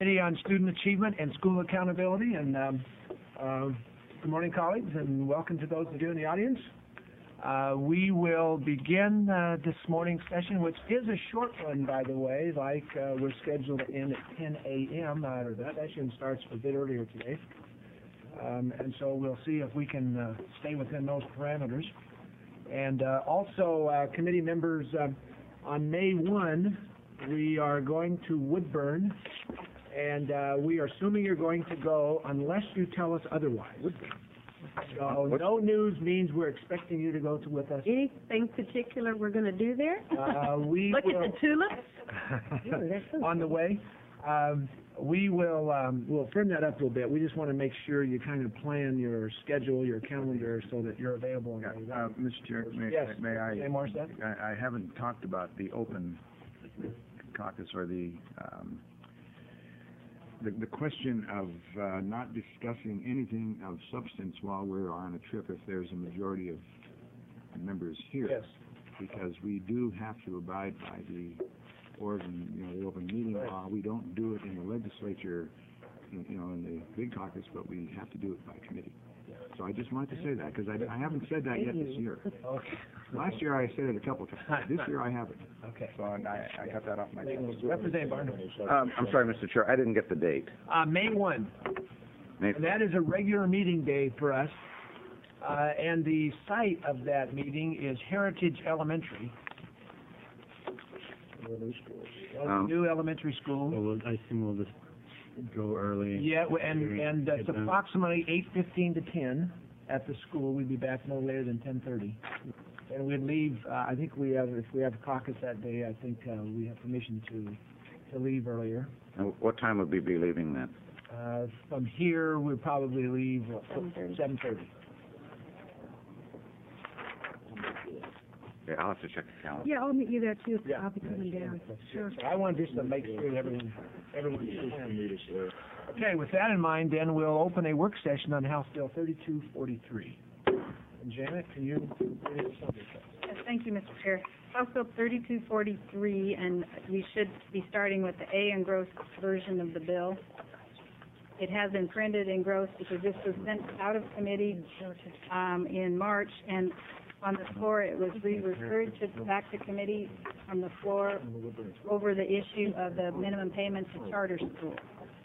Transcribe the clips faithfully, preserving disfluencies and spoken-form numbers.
Committee on Student Achievement and School Accountability, and um, uh, good morning, colleagues, and welcome to those of you in the audience. Uh, we will begin uh, this morning's session, which is a short one, by the way, like uh, we're scheduled to end at ten a m Uh, the session starts a bit earlier today, um, and so we'll see if we can uh, stay within those parameters. And uh, also, uh, committee members, uh, on May first, we are going to Woodburn, and uh, we are assuming you're going to go unless you tell us otherwise. So no news means we're expecting you to go to with us. Anything particular we're going to do there? Uh, we Look will, at the tulips. Ooh, that's so on the way. Um, we will um, we'll firm that up a little bit. We just want to make sure you kind of plan your schedule, your calendar, so that you're available. Yeah, uh, Mister Chair, may, yes. may I? Say more, Seth? I, I haven't talked about the open caucus or the um, the, the question of uh, not discussing anything of substance while we're on a trip if there's a majority of members here. Yes. Because we do have to abide by the Oregon, you know, the open meeting Right. law. We don't do it in the legislature, you know, in the big caucus, but we have to do it by committee. So I just wanted to say that because I, I haven't said that yet this year. Okay. Last year I said it a couple of times. This year I haven't. Okay. So I, I got that off my chest. Representative Barnhart. Um, I'm sorry, Mister Chair, I didn't get the date. Uh, May first. May- And that is a regular meeting day for us. Uh, and the site of that meeting is Heritage Elementary. Well, Um, the new elementary school. So we'll, I assume we'll just go early. Yeah, w- and, and it's Get them. approximately eight fifteen to ten at the school. We'd be back no later than ten thirty. And we'd leave, uh, I think we have, if we have a caucus that day, I think, uh, we have permission to, to leave earlier. and what time would we be leaving then? Uh, from here, we'd probably leave seven thirty. Okay, I'll have to check the calendar. Yeah, I'll meet you there too. Yeah. I'll be coming down. Sure. So I want just to make sure that everyone, everyone's okay, with that in mind, then we'll open a work session on House Bill thirty-two forty-three. And Janet, can you read the subject? Yes, thank you, Mister Chair. House Bill thirty-two forty-three, and we should be starting with the A engrossed version of the bill. It has been printed engrossed because this was sent out of committee um, in March, and on the floor it was re-referred to back to committee from the floor over the issue of the minimum payment to charter schools.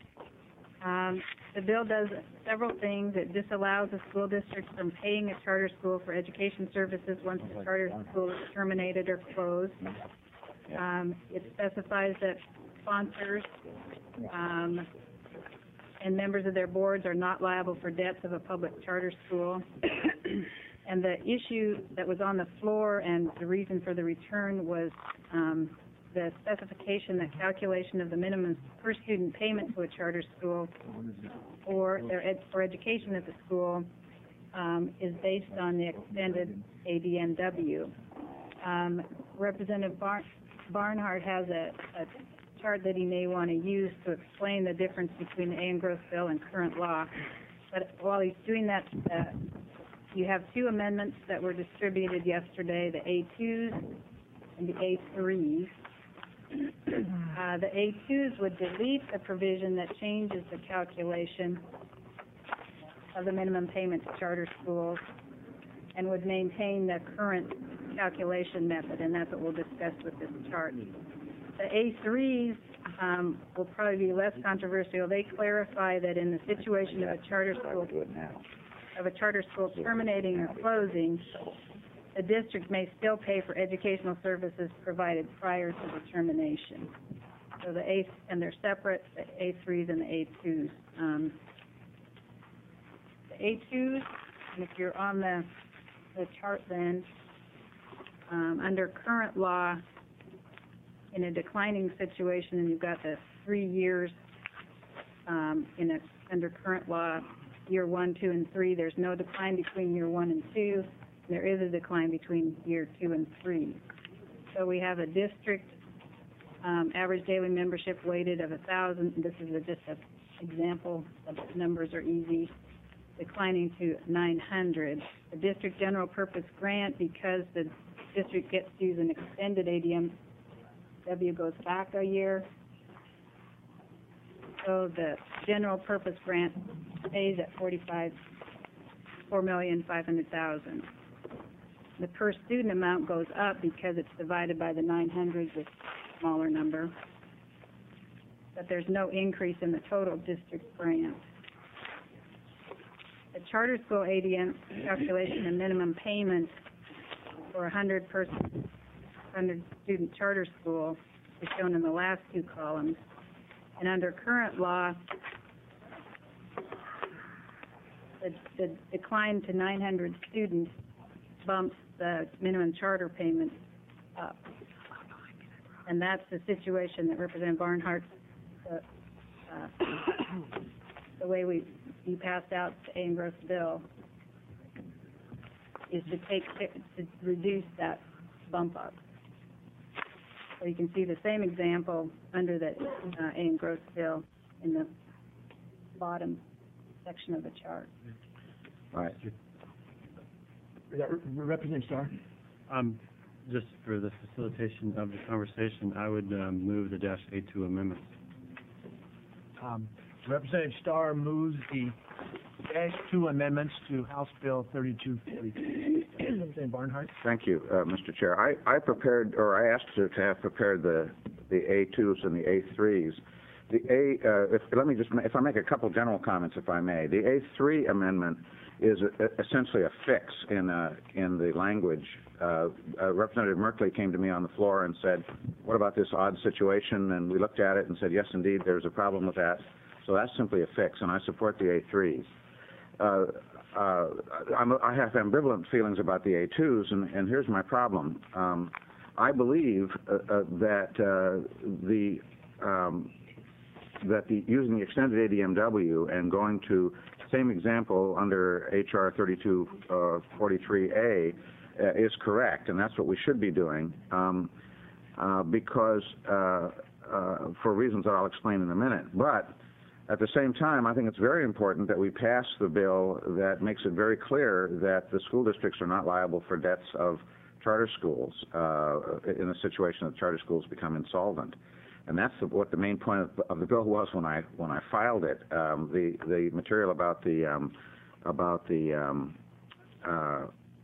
Um, the bill does several things. It disallows a school district from paying a charter school for education services once the charter school is terminated or closed. Um, it specifies that sponsors um, and members of their boards are not liable for debts of a public charter school. And the issue that was on the floor and the reason for the return was um, the specification that calculation of the minimum per student payment to a charter school or their ed for education at the school um, is based on the extended A D M W. Um, Representative Bar Barnhart has a, a chart that he may want to use to explain the difference between the A engrossed bill and current law. But while he's doing that, uh, you have two amendments that were distributed yesterday, the A twos and the A threes. Uh, the A twos would delete the provision that changes the calculation of the minimum payment to charter schools and would maintain the current calculation method, and that's what we'll discuss with this chart. The A threes um, will probably be less controversial. They clarify that in the situation of a charter school of a charter school terminating or closing, the district may still pay for educational services provided prior to the termination. So the A, and they're separate, the A threes and the A twos. Um, the A twos, and if you're on the, the chart then, um, under current law, in a declining situation, and you've got the three years um, in a, under current law, year one, two, and three, there's no decline between year one and two. There is a decline between year two and three. So we have a district um, average daily membership weighted of a thousand. This is a, just an example. The numbers are easy. Declining to nine hundred. The district general purpose grant, because the district gets to use an extended A D M W, goes back a year. So the general purpose grant stays at forty-five, four million, five hundred thousand. The per student amount goes up because it's divided by the nine hundred, the smaller number. But there's no increase in the total district grant. The charter school A D M calculation and minimum payment for a hundred person, hundred student charter school is shown in the last two columns. And under current law, the, the decline to nine hundred students bumps the minimum charter payment up. And that's the situation that Representative Barnhart, uh, uh, the way we, you passed out the A and Gross bill, is to take, to reduce that bump up. So you can see the same example under the uh, A and Gross bill in the bottom section of the chart. All right. Is that Re- Representative Starr? Um, just for the facilitation of the conversation, I would um, move the dash A two amendments. Um, Representative Starr moves the dash two amendments to House Bill thirty-two forty-three. Representative Barnhart? Thank you, uh, Mister Chair. I, I prepared, or I asked to, to have prepared the, the A twos and the A threes. The A, uh, if, let me just, ma- if I make a couple general comments, if I may. The A three amendment is a, essentially a fix in, uh, in the language. Uh, uh, Representative Merkley came to me on the floor and said, what about this odd situation? And we looked at it and said, yes, indeed, there's a problem with that. So that's simply a fix, and I support the A threes. Uh, uh, I'm, I have ambivalent feelings about the A twos, and, and here's my problem. Um, I believe uh, uh, that uh, the um, that the using the extended A D M W and going to same example under H R thirty-two forty-three A uh, is correct, and that's what we should be doing, um, uh, because uh, uh, for reasons that I'll explain in a minute. But at the same time, I think it's very important that we pass the bill that makes it very clear that the school districts are not liable for debts of charter schools uh, in a situation that charter schools become insolvent. And that's the, what the main point of, of the bill was when I when I filed it. Um, the the material about the um, about the um, uh,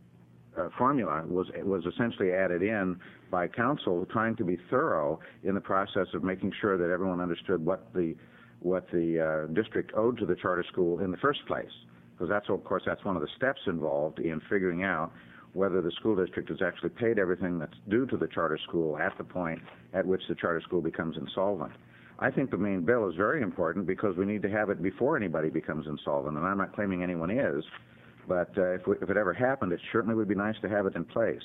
uh, formula was was essentially added in by counsel, trying to be thorough in the process of making sure that everyone understood what the what the uh, district owed to the charter school in the first place, because that's of course that's one of the steps involved in figuring out whether the school district has actually paid everything that's due to the charter school at the point at which the charter school becomes insolvent. I think the main bill is very important because we need to have it before anybody becomes insolvent, and I'm not claiming anyone is, but uh, if, we, if it ever happened, it certainly would be nice to have it in place.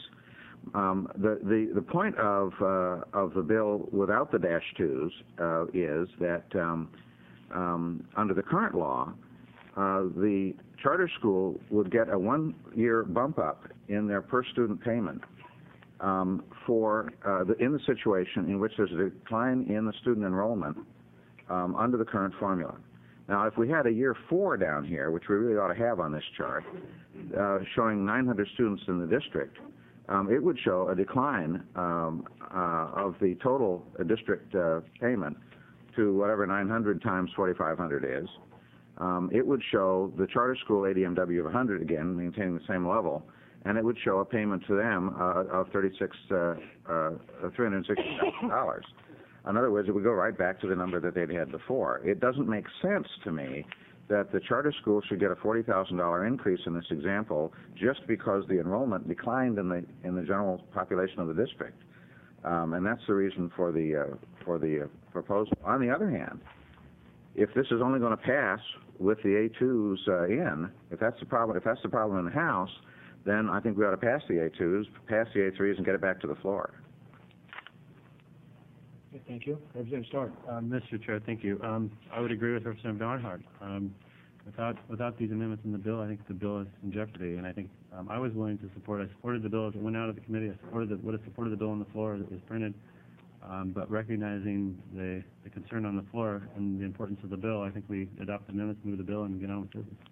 Um, the, the, the point of, uh, of the bill without the dash twos uh, is that um, um, under the current law, uh, the charter school would get a one-year bump up in their per-student payment um, for uh, the, in the situation in which there's a decline in the student enrollment um, under the current formula. Now, if we had a year four down here, which we really ought to have on this chart, uh, showing nine hundred students in the district, um, it would show a decline um, uh, of the total uh, district uh, payment to whatever nine hundred times forty-five hundred is. Um, it would show the charter school A D M W of one hundred again, maintaining the same level, and it would show a payment to them uh, of thirty-six, uh, uh, three hundred sixty thousand dollars. In other words, it would go right back to the number that they'd had before. It doesn't make sense to me that the charter school should get a forty thousand dollar increase in this example just because the enrollment declined in the in the general population of the district, um, and that's the reason for the uh, for the uh, proposal. On the other hand, if this is only going to pass with the A twos uh, in, if that's the problem, if that's the problem in the House, then I think we ought to pass the A twos, pass the A threes, and get it back to the floor. Okay, thank you. Representative Starr. Uh, Mister Chair, thank you. Um, I would agree with Representative Barnhart. Um, without without these amendments in the bill, I think the bill is in jeopardy, and I think um, I was willing to support. I supported the bill as it went out of the committee. I supported the, would have supported the bill on the floor as it was printed. Um, but recognizing the, the concern on the floor and the importance of the bill, I think we adopt the amendments, move the bill, and get on with business.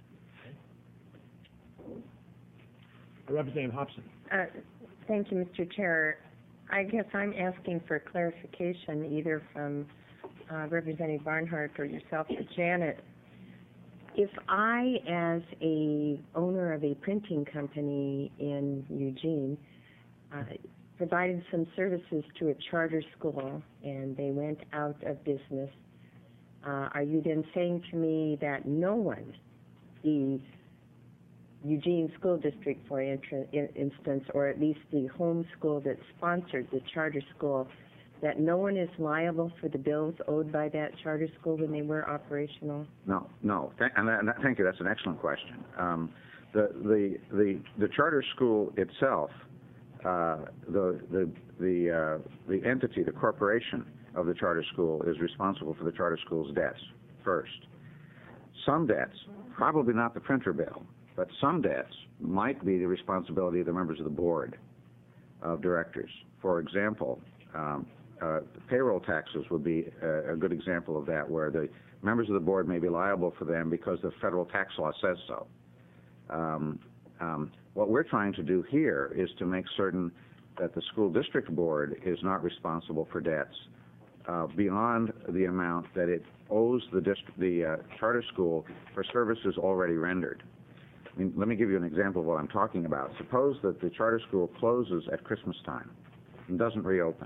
Representative Hobson. Uh, Thank you, Mister Chair. I guess I'm asking for clarification either from uh, Representative Barnhart or yourself or Janet, if I, as a owner of a printing company in Eugene, uh, provided some services to a charter school and they went out of business, uh, are you then saying to me that no one, the Eugene School District, for intra- in instance, or at least the home school that sponsored the charter school, that no one is liable for the bills owed by that charter school when they were operational? No, no. Th- and, that, and that, thank you. That's an excellent question. Um, the, the, the, the charter school itself, uh, the, the, the, uh, the entity, the corporation of the charter school is responsible for the charter school's debts first. Some debts, probably not the printer bill, but some debts might be the responsibility of the members of the board of directors. For example, um, uh, payroll taxes would be a, a good example of that, where the members of the board may be liable for them because the federal tax law says so. Um, um, what we're trying to do here is to make certain that the school district board is not responsible for debts uh, beyond the amount that it owes the, dist- the uh, charter school for services already rendered. I mean, let me give you an example of what I'm talking about. Suppose that the charter school closes at Christmas time and doesn't reopen.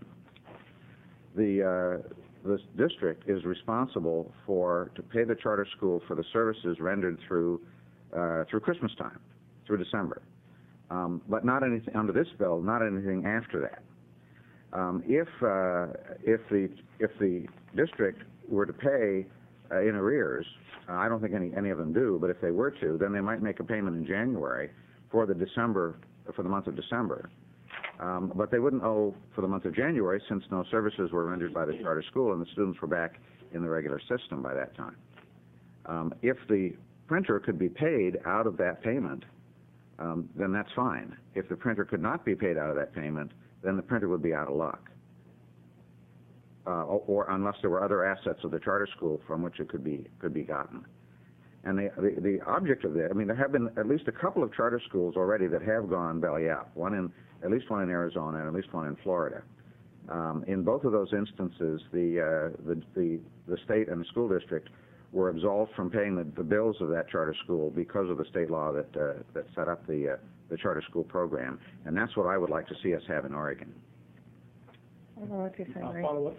The, uh, the district is responsible for, to pay the charter school for the services rendered through, uh, through Christmas time, through December. Um, but not anything, under this bill, not anything after that. Um, if, uh, if the, if the district were to pay uh, in arrears, uh, I don't think any, any of them do, but if they were to, then they might make a payment in January for the December, for the month of December. Um, but they wouldn't owe for the month of January, since no services were rendered by the charter school and the students were back in the regular system by that time. Um, if the printer could be paid out of that payment, um, then that's fine. If the printer could not be paid out of that payment, then the printer would be out of luck. Uh, or, or unless there were other assets of the charter school from which it could be could be gotten. And the, the the object of that, I mean, there have been at least a couple of charter schools already that have gone belly up. One in at least one in Arizona and at least one in Florida. Um, in both of those instances, the, uh, the the the state and the school district were absolved from paying the, the bills of that charter school because of the state law that uh, that set up the uh, the charter school program. And that's what I would like to see us have in Oregon. Hello, if I I'll might. follow up.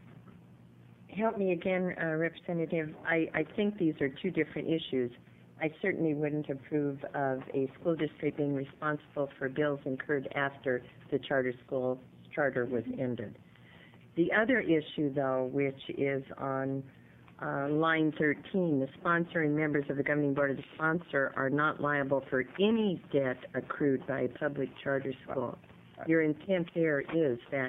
Help me again, uh, Representative. I, I think these are two different issues. I certainly wouldn't approve of a school district being responsible for bills incurred after the charter school charter was ended. The other issue, though, which is on uh, line thirteen, the sponsor and members of the governing board of the sponsor are not liable for any debt accrued by a public charter school. Your intent there is that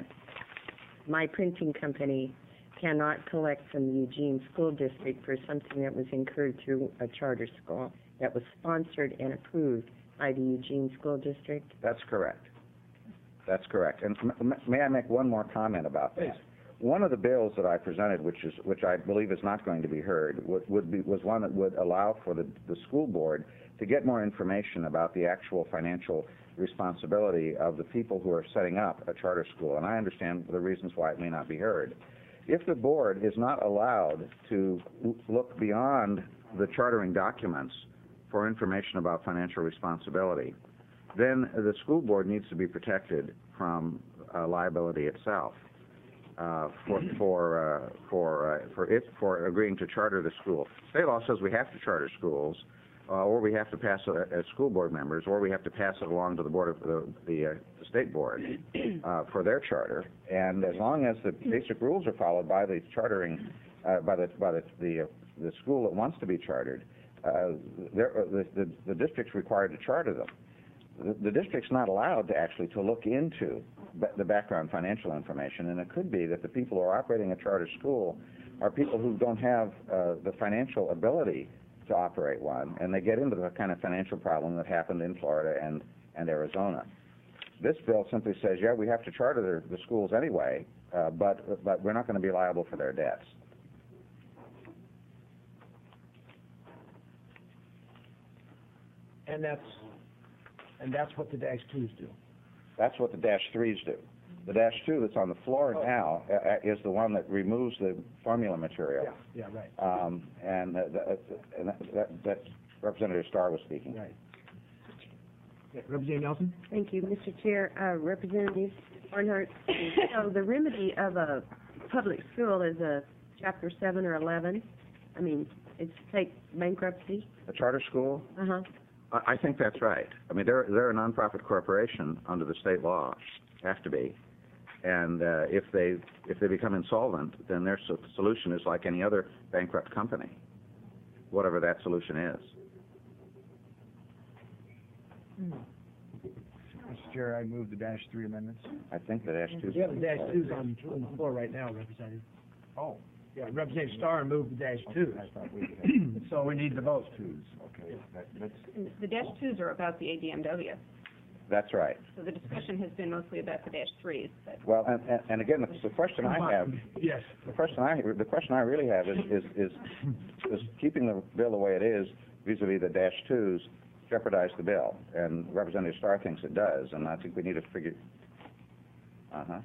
my printing company cannot collect from the Eugene School District for something that was incurred through a charter school that was sponsored and approved by the Eugene School District? That's correct. That's correct. And m- may I make one more comment about this? One of the bills that I presented, which is which I believe is not going to be heard, would, would be was one that would allow for the, the school board to get more information about the actual financial responsibility of the people who are setting up a charter school. And I understand the reasons why it may not be heard. If the board is not allowed to look beyond the chartering documents for information about financial responsibility, then the school board needs to be protected from uh, liability itself uh, for for uh, for uh, for it for agreeing to charter the school. State law says we have to charter schools, uh, or we have to pass it as school board members, or we have to pass it along to the board of the the, uh, the state board uh, for their charter. And as long as the basic rules are followed by the chartering, uh, by the by the the, uh, the school that wants to be chartered, uh, the, the the district's required to charter them. The, the district's not allowed to actually to look into b- the background financial information, and it could be that the people who are operating a charter school are people who don't have uh, the financial ability to operate one, and they get into the kind of financial problem that happened in Florida and, and Arizona. This bill simply says, yeah, we have to charter the, the schools anyway, uh, but but we're not going to be liable for their debts. And that's, and that's what the dash twos do. That's what the dash threes do. The dash two that's on the floor now uh, uh, is the one that removes the formula material. Yeah, yeah, right, Um, and that, that, and that, that, that Representative Starr was speaking. right. Yeah, Representative Nelson? Thank you, Mister Chair. Uh, Representative Barnhart, so the remedy of a public school is a chapter seven or eleven? I mean, it's take bankruptcy? The charter school, Uh-huh. I, I think that's right. I mean, they're, they're a nonprofit corporation under the state law, have to be. And, uh, if they, if they become insolvent, then their so- solution is like any other bankrupt company, whatever that solution is. Mister Chair, I move the dash three amendments. I think the dash two. We have the dash twos on, on the floor right now, Representative. Oh, Yeah, Representative Starr moved the dash twos. I thought we had So we need the vote. twos, okay, that, that's, The dash twos are about the A D M W, That's right. so the discussion has been mostly about the dash threes, but Well, and, and, and again, the, the question I have, Yes. the question I, the question I really have is, is, is, is keeping the bill the way it is vis-à-vis the dash twos jeopardize the bill? And Representative Starr thinks it does, and I think we need to figure, uh-huh.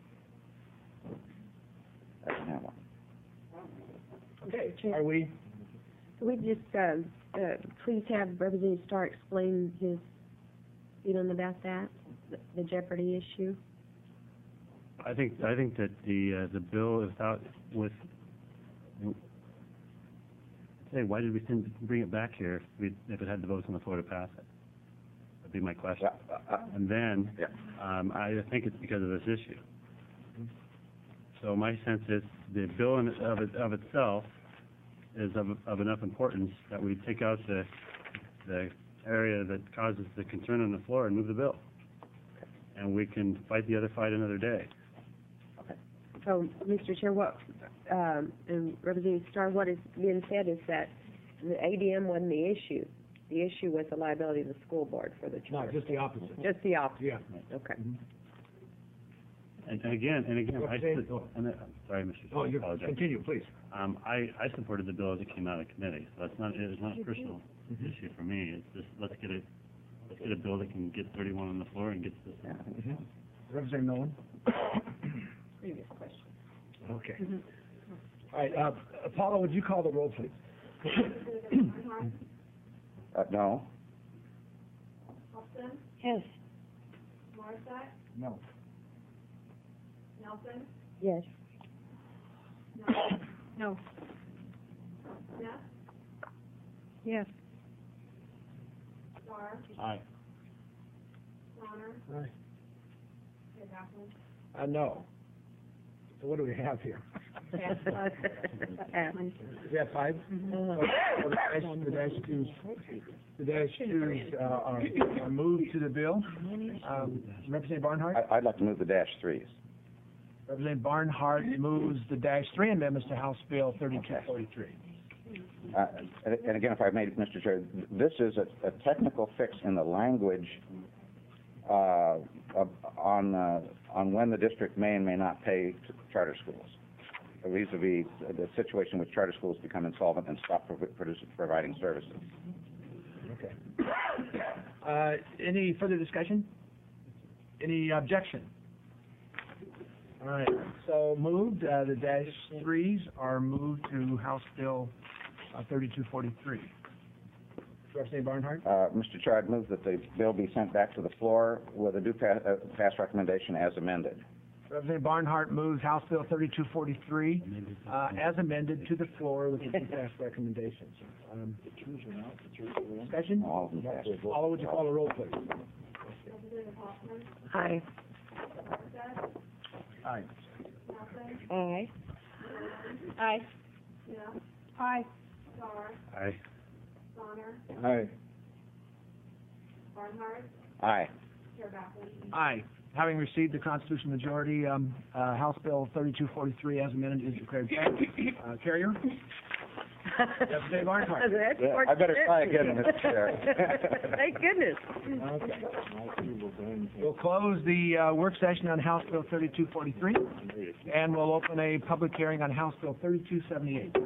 I can have one. Okay, are we, Could we just, uh, uh, please have Representative Starr explain his feeling about that, the- the Jeopardy issue? I think, I think that the, uh, the bill without, with, say, why did we send, bring it back here if we, if it had the votes on the floor to pass it? That'd be my question. Yeah, uh, uh, And then, Yeah. um, I think it's because of this issue. So my sense is the bill in, of it, of itself is of, of enough importance that we take out the, the area that causes the concern on the floor and move the bill. And we can fight the other fight another day. So, Mister Chair, what, um, and Representative Starr, what is being said is that the A D M wasn't the issue. The issue was the liability of the school board for the no, charter. just the opposite. Just the opposite, Yeah. okay. And, and again, and again, I, Okay. su- and, uh, I'm sorry, Mister Oh, Chair, I you apologize. continue, please. Um, I, I supported the bill as it came out of committee, so it's not, it's not a personal Mm-hmm. issue for me. It's just, let's get a, let's get a bill that can get thirty-one on the floor and get this. Mhm. Representative Nolan? previous question. Okay. All right, uh, Paula, would you call the roll, please? Uh, no? Yes. no. Yes. No. Yes. Aye. Aye. Uh, no. So what do we have here? Uh, Is that five? uh, Oh, the dash- the dash twos, the dash twos, uh, are, are moved to the bill. Um, Representative Barnhart? I, I'd like to move the dash threes. Representative Barnhart moves the dash three amendments to House Bill thirty-two forty-three. Uh, and, and again, if I may, Mister Chair, this is a, a technical fix in the language, uh, of, on, uh, on when the district may and may not pay to charter schools, vis-a-vis the situation which charter schools become insolvent and stop pro- producing, providing services. Okay. Uh, any further discussion? Any objection? All right, so moved, uh, the dash threes are moved to House Bill uh, thirty-two forty-three. Representative Barnhart? Uh, Mister Chair, I'd move that the bill be sent back to the floor with a due pa- uh, pass recommendation as amended. Representative Barnhart moves House Bill thirty-two forty-three, uh, as amended to the floor with the pass recommendations. Um, discussion? All of them passed. Paula, would you call the roll, please? Aye. Aye. Aye. Aye. Aye. I, Aye. Aye. Aye. Having received the constitutional majority, um, uh, House Bill thirty-two forty-three as amended is declared passed. Uh, Carrier? Representative Barnhart? That's Yeah, I better try again, Mister fortunate. Chair. Thank goodness. Okay. We'll close the, uh, work session on House Bill thirty-two forty-three, and we'll open a public hearing on House Bill thirty-two seventy-eight.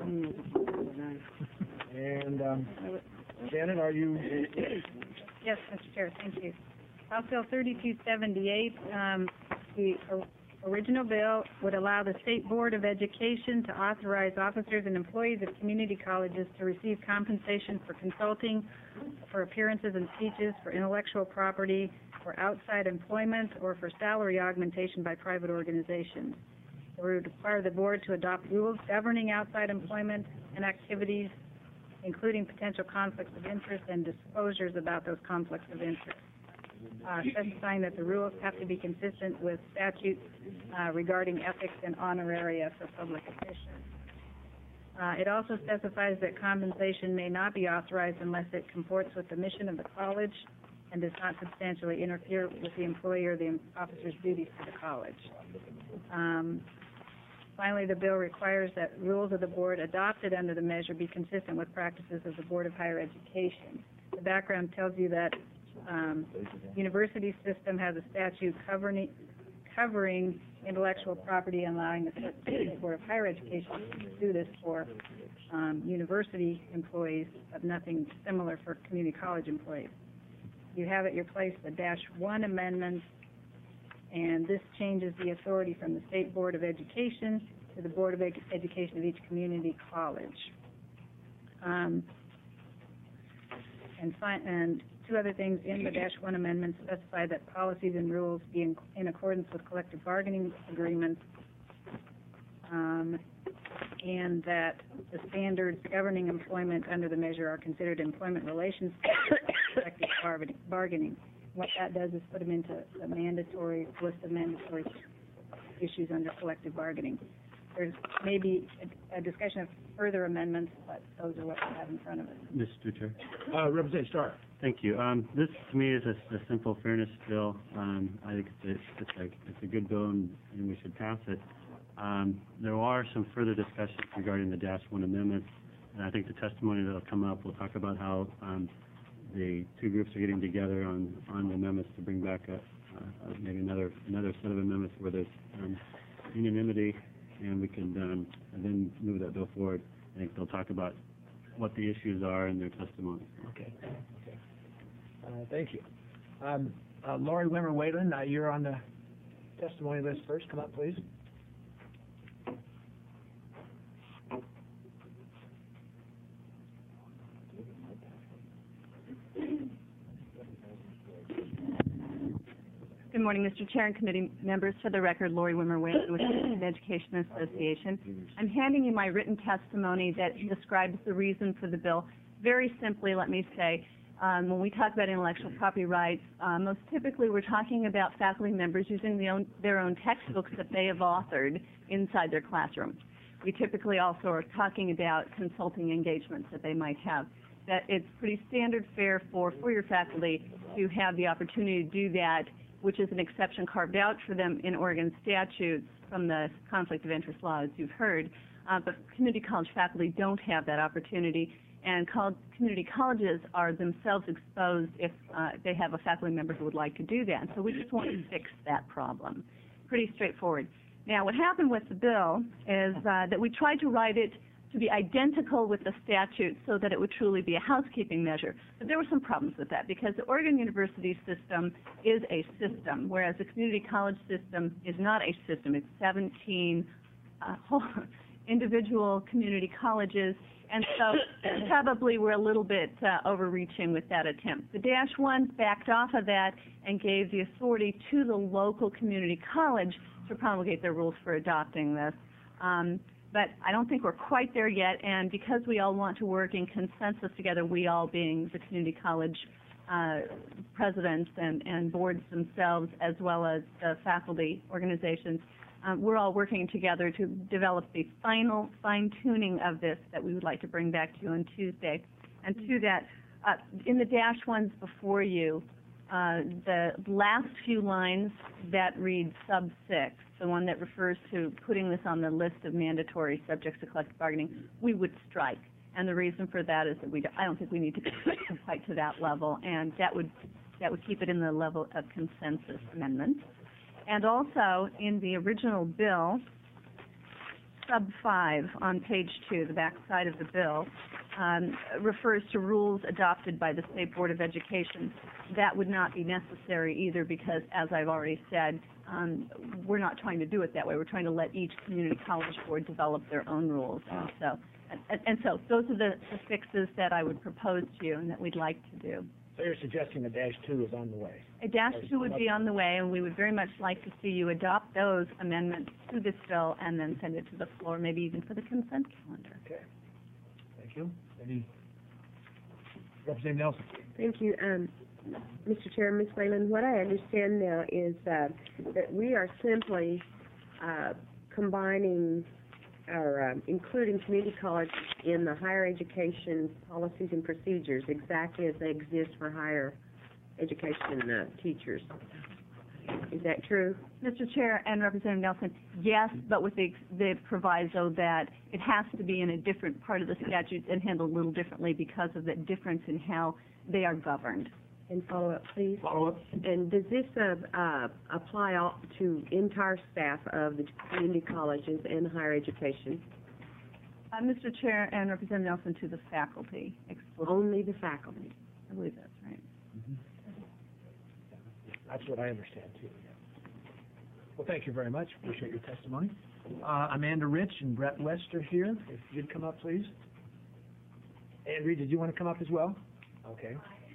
And, um, Shannon, are you, Yes, Mister Chair, thank you. House Bill thirty-two seventy-eight, um, The o- original bill would allow the State Board of Education to authorize officers and employees of community colleges to receive compensation for consulting, for appearances and speeches, for intellectual property, for outside employment, or for salary augmentation by private organizations. It would require the board to adopt rules governing outside employment and activities, including potential conflicts of interest and disclosures about those conflicts of interest. Uh, specifying that the rules have to be consistent with statutes uh, regarding ethics and honoraria for public officials. Uh, it also specifies that compensation may not be authorized unless it comports with the mission of the college and does not substantially interfere with the employee or the officer's duties to the college. Um, finally, the bill requires that rules of the board adopted under the measure be consistent with practices of the Board of Higher Education. The background tells you that um, university system has a statute covering covering intellectual property and allowing the State Board of Higher Education to do this for um, university employees, but nothing similar for community college employees. You have at your place the dash one amendment, and this changes the authority from the State Board of Education to the Board of Ed- Education of each community college. Um, and, fi- and two other things in the dash one amendment specify that policies and rules be in, in accordance with collective bargaining agreements, um, and that the standards governing employment under the measure are considered employment relations collective bargaining. bargaining. What that does is put them into a mandatory list of mandatory issues under collective bargaining. There's maybe a, a discussion of further amendments, but those are what we have in front of us. Mister Chair. Uh, Representative Starr. Thank you. Um, this, to me, is a, a simple fairness bill. Um, I think it's a, it's a, it's a good bill, and, and we should pass it. Um, there are some further discussions regarding the dash one amendments, and I think the testimony that will come up will talk about how um, the two groups are getting together on, on the amendments to bring back a, uh, maybe another another set of amendments where there's um, unanimity, and we can um, and then move that bill forward. I think they'll talk about what the issues are in their testimony. Okay. Okay. Uh, thank you. Um, uh, Lori Wimmer Whalen, uh, you're on the testimony list first. Come up, please. Good morning, Mister Chair and committee members. For the record, Lori Wimmer Whalen with the Michigan Education Association. I'm handing you my written testimony that describes the reason for the bill. Very simply, let me say, um, when we talk about intellectual property rights, uh, most typically we're talking about faculty members using the own, their own textbooks that they have authored inside their classroom. We typically also are talking about consulting engagements that they might have. That it's pretty standard fare for, for your faculty to have the opportunity to do that, which is an exception carved out for them in Oregon statutes from the conflict of interest law, as you've heard. Uh, but community college faculty don't have that opportunity, and college, community colleges are themselves exposed if uh, they have a faculty member who would like to do that. So we just want to fix that problem. Pretty straightforward. Now, what happened with the bill is uh, that we tried to write it to be identical with the statute so that it would truly be a housekeeping measure. But there were some problems with that because the Oregon University system is a system, whereas the community college system is not a system. It's seventeen uh, whole individual community colleges, and so probably we're a little bit uh, overreaching with that attempt. The dash one backed off of that and gave the authority to the local community college to promulgate their rules for adopting this. Um, But I don't think we're quite there yet, and because we all want to work in consensus together, we all being the community college uh, presidents and, and boards themselves, as well as the faculty organizations, um, we're all working together to develop the final fine-tuning of this that we would like to bring back to you on Tuesday. And to that, uh, in the dash ones before you, uh, the last few lines that read sub six, the one that refers to putting this on the list of mandatory subjects to collective bargaining, we would strike. And the reason for that is that we do, I don't think we need to go quite to that level, and that would that would keep it in the level of consensus amendments. And also in the original bill, sub five on page two, the back side of the bill, um, refers to rules adopted by the State Board of Education. That would not be necessary either because, as I've already said, um, we're not trying to do it that way. We're trying to let each community college board develop their own rules. And so, and, and so those are the, the fixes that I would propose to you and that we'd like to do. So you're suggesting a dash two is on the way? A dash two would be on the way, and we would very much like to see you adopt those amendments to this bill and then send it to the floor, maybe even for the consent calendar. Okay. Thank you. Any, Representative Nelson? Thank you. Um, Mister Chair, Miz Whalen, what I understand now is uh, that we are simply uh, combining or um, including community colleges in the higher education policies and procedures exactly as they exist for higher education uh, teachers. Is that true? Mister Chair and Representative Nelson, yes, but with the, the proviso that it has to be in a different part of the statute and handled a little differently because of the difference in how they are governed. And follow up, please. Follow up? And does this uh, uh, apply all to entire staff of the community colleges and higher education? Uh, Mister Chair and Representative Nelson, to the faculty explicitly. Only the faculty? I believe that's right. That's what I understand, too. Well, thank you very much. Appreciate your testimony. Uh, Amanda Rich and Brett West are here. If you'd come up, please. Andrea, did you want to come up as well? Okay.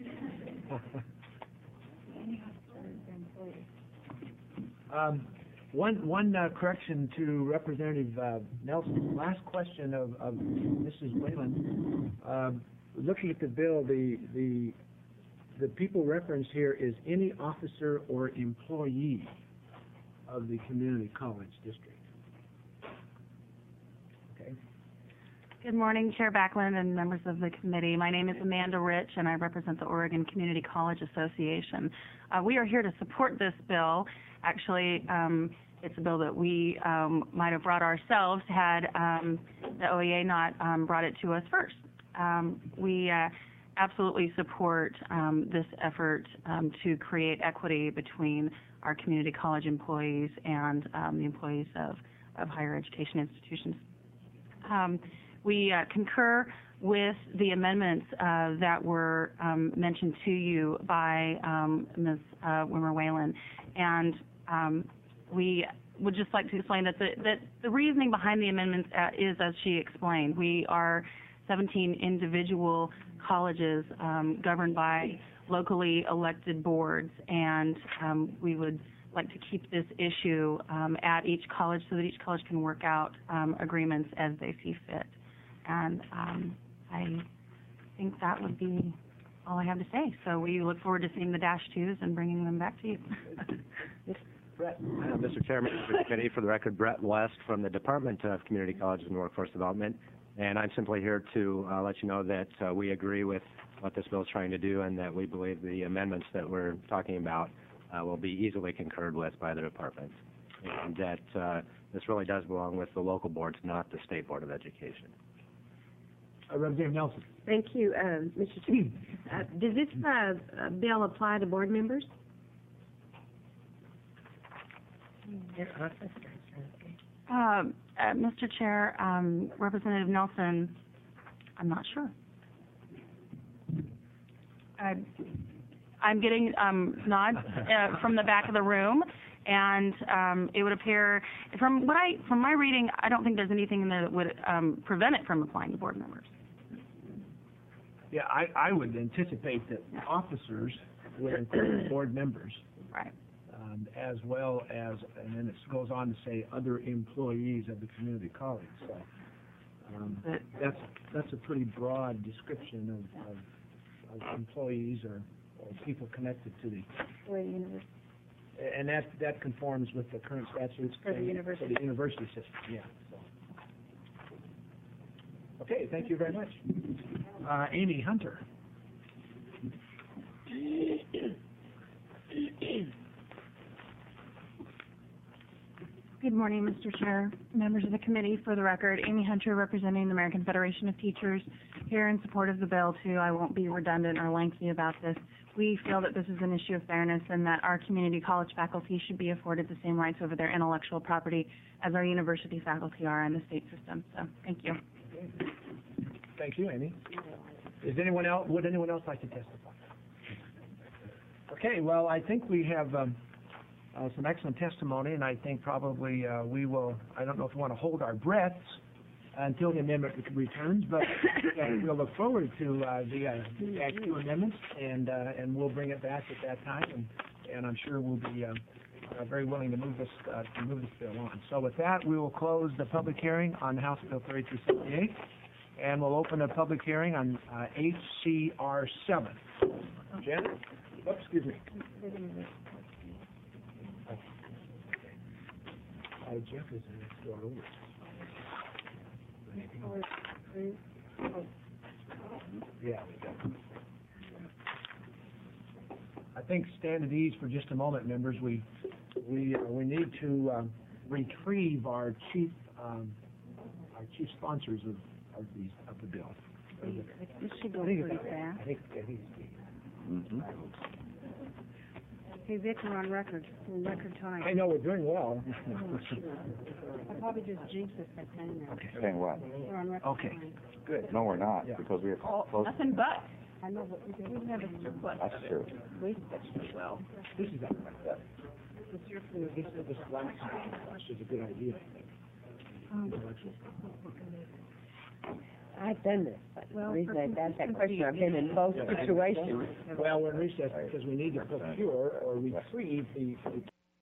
um, one one uh, correction to Representative uh, Nelson's last question of, of Missus Whalen. Um, looking at the bill, the the the people referenced here is any officer or employee of the community college district. Okay. Good morning, Chair Backlund and members of the committee. My name is Amanda Rich, and I represent the Oregon Community College Association. Uh, we are here to support this bill. Actually, um, it's a bill that we um, might have brought ourselves had um, the O E A not um, brought it to us first. Um, we uh, absolutely support um, this effort um, to create equity between our community college employees and um, the employees of, of higher education institutions. Um, we uh, concur with the amendments uh, that were um, mentioned to you by um, Miz Uh, Wimmer Whalen, and um, we would just like to explain that the, that the reasoning behind the amendments uh, is as she explained. We are seventeen individual colleges um, governed by locally elected boards, and um, we would like to keep this issue um, at each college so that each college can work out um, agreements as they see fit. And um, I think that would be all I have to say. So we look forward to seeing the dash twos and bringing them back to you. Brett. Uh, Mister Chairman, for the committee, for the record, Brett West from the Department of Community Colleges and Workforce Development. And I'm simply here to uh, let you know that uh, we agree with what this bill is trying to do and that we believe the amendments that we're talking about uh, will be easily concurred with by the department. And that uh, this really does belong with the local boards, not the State Board of Education. Uh, Representative Nelson. Thank you, um, Mister Chair. Uh, does this uh, uh, bill apply to board members? Um, uh, Mister Chair, um, Representative Nelson, I'm not sure. I, I'm getting um, nods uh, from the back of the room, and um, it would appear, from what I, from my reading, I don't think there's anything in there that would um, prevent it from applying to board members. Yeah, I, I would anticipate that officers would include board members. Right. Um, as well as, and then it goes on to say other employees of the community college. So um, that's that's a pretty broad description of, of, of employees or, or people connected to the. For the university. And that that conforms with the current statutes For the university. For the university system. Yeah. So. Okay. Thank you very much, uh, Amy Hunter. Good morning, Mister Chair, members of the committee. For the record, Amy Hunter, representing the American Federation of Teachers, here in support of the bill, too. I won't be redundant or lengthy about this. We feel that this is an issue of fairness and that our community college faculty should be afforded the same rights over their intellectual property as our university faculty are in the state system. So, thank you. Thank you, Amy. Is anyone else, would anyone else like to testify? Okay, well, I think we have um, uh, some excellent testimony, and I think probably uh, we will, I don't know if we want to hold our breaths until the amendment returns, but uh, we'll look forward to uh, the, uh, the Act Two amendments, and uh, and we'll bring it back at that time, and, and I'm sure we'll be uh, uh, very willing to move this uh, to move this bill on. So with that, we will close the public hearing on House Bill thirty-two seventy-eight, and we'll open a public hearing on uh, H C R seven. Janet? Oops, excuse me. Uh, Jeff is next door over. Yeah. I think stand at ease for just a moment, members. We we uh, we need to um, retrieve our chief um, our chief sponsors of of the of the bill. This should go I think pretty it's- fast. I think I think it's- Mm-hmm. Hey, Vic, we're on record, we're record time. I know we're doing well. I probably just jinxed us by saying that. Okay. Saying what? We're on record Okay. time. Good. No, we're not, Yeah. because we have Oh, close. nothing but. I know, but we didn't have a surplus. That's true. Waste vegetables, well. This is It's your food. This is this last This is a good idea. I've done this, but the Well, reason for I asked that consistency, question, I've been in both situations. Well, we're in recess because we need to procure or retrieve the the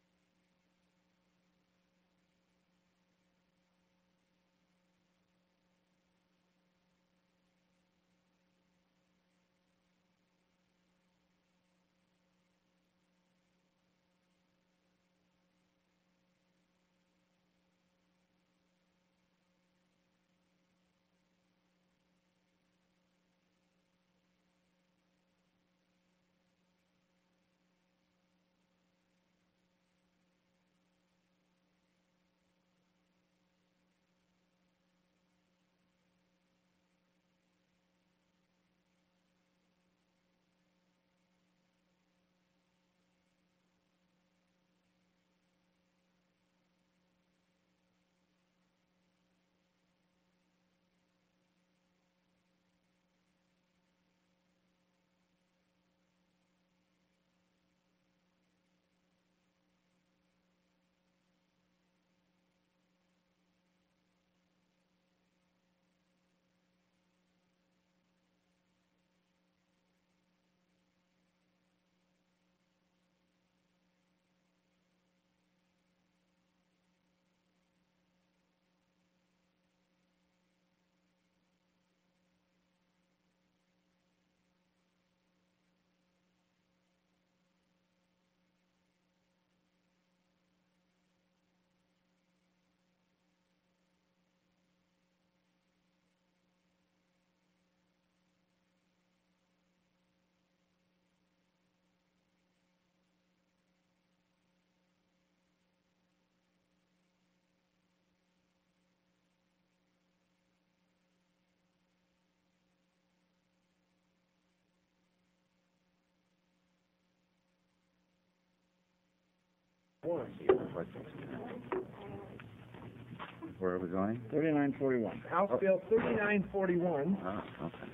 Where are we going? Thirty-nine forty-one. House Bill thirty-nine forty-one. Oh,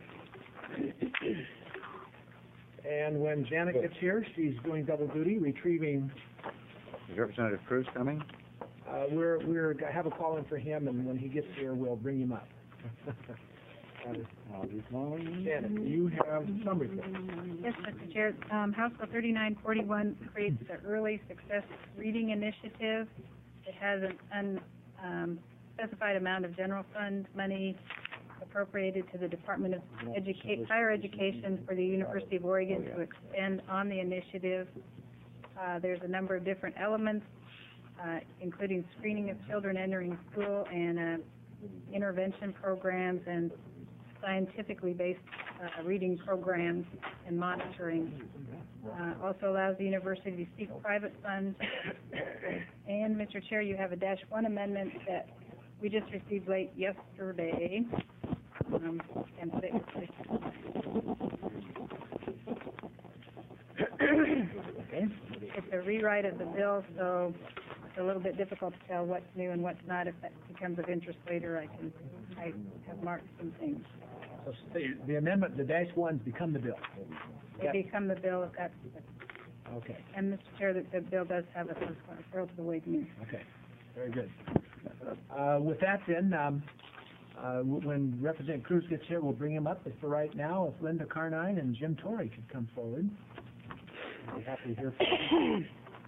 okay. And when Janet gets here, she's doing double duty, retrieving, Is Representative Cruz coming? uh, we're, we're, I have a call in for him, and when he gets here, we'll bring him up. Janet, you have some report. Yes, Mister Chair, um, House Bill thirty-nine forty-one creates the Early Success Reading Initiative. It has an, an, um, specified amount of general fund money appropriated to the Department of Educa- Higher Education for the University of Oregon to expand on the initiative. Uh, there's a number of different elements, uh, including screening of children entering school and, uh, intervention programs and scientifically based, uh, reading programs and monitoring. Uh, also allows the university to seek private funds. And, Mister Chair, you have a dash one amendment that we just received late yesterday. Um, and six, six. It's a rewrite of the bill, so it's a little bit difficult to tell what's new and what's not. If that becomes of interest later, I can, I have marked some things. So the- the amendment, the dash ones become the bill. They become the bill if that's, Okay, and Mister Chair, the, the bill does have a first class referral to the Ways and Means. okay, very good. Uh, with that then, um, uh, w- when Representative Cruz gets here, we'll bring him up. But for right now, if Linda Carnine and Jim Torrey could come forward. I'd be happy to hear from you.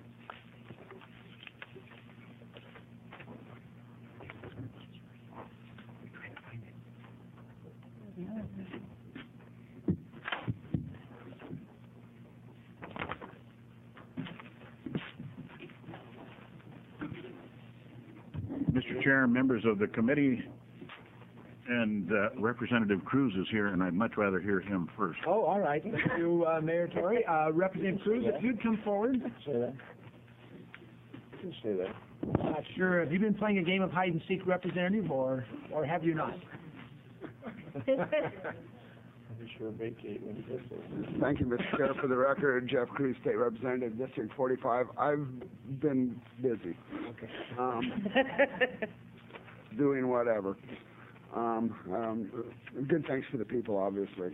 Mister Chair, members of the committee, and uh, Representative Cruz is here, and I'd much rather hear him first. Oh, all right. Thank you, uh, Mayor Torrey. Uh, Representative Cruz, if you'd come forward. Say that. You say that. Not sure, have you been playing a game of hide and seek, Representative, or, or have you not? Thank you, Mister Chair. For the record, Jeff Cruz, State Representative, District forty-five. I've been busy, Okay. um, doing whatever. Um, um, good thanks for the people, obviously.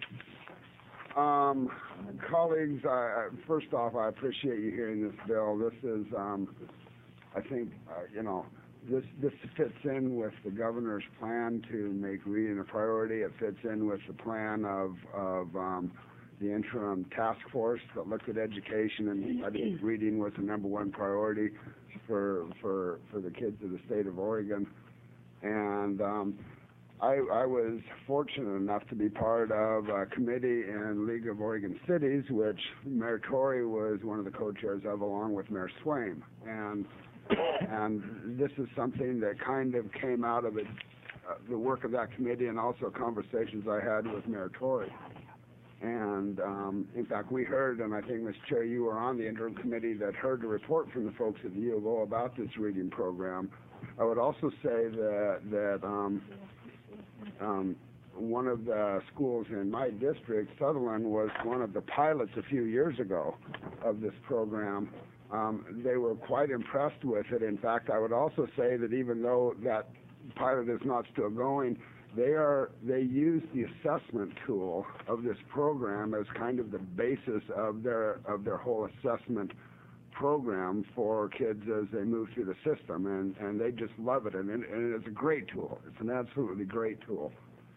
Um, colleagues, I, I, first off, I appreciate you hearing this bill. This is, um, I think, uh, you know, This this fits in with the governor's plan to make reading a priority. It fits in with the plan of of um, the interim task force that looked at education and decided reading was the number one priority for for for the kids of the state of Oregon. And um, I, I was fortunate enough to be part of a committee in League of Oregon Cities, which Mayor Torrey was one of the co-chairs of, along with Mayor Swaim. And And this is something that kind of came out of it, uh, the work of that committee and also conversations I had with Mayor Torrey. And um, in fact, we heard, and I think, Mister Chair, you were on the interim committee that heard the report from the folks at the U of O about this reading program. I would also say that, that um, um, one of the schools in my district, Sutherland, was one of the pilots a few years ago of this program. Um, they were quite impressed with it. In fact, I would also say that even though that pilot is not still going, they are they use the assessment tool of this program as kind of the basis of their of their whole assessment program for kids as they move through the system, and and they just love it, and, and it's a great tool. It's an absolutely great tool.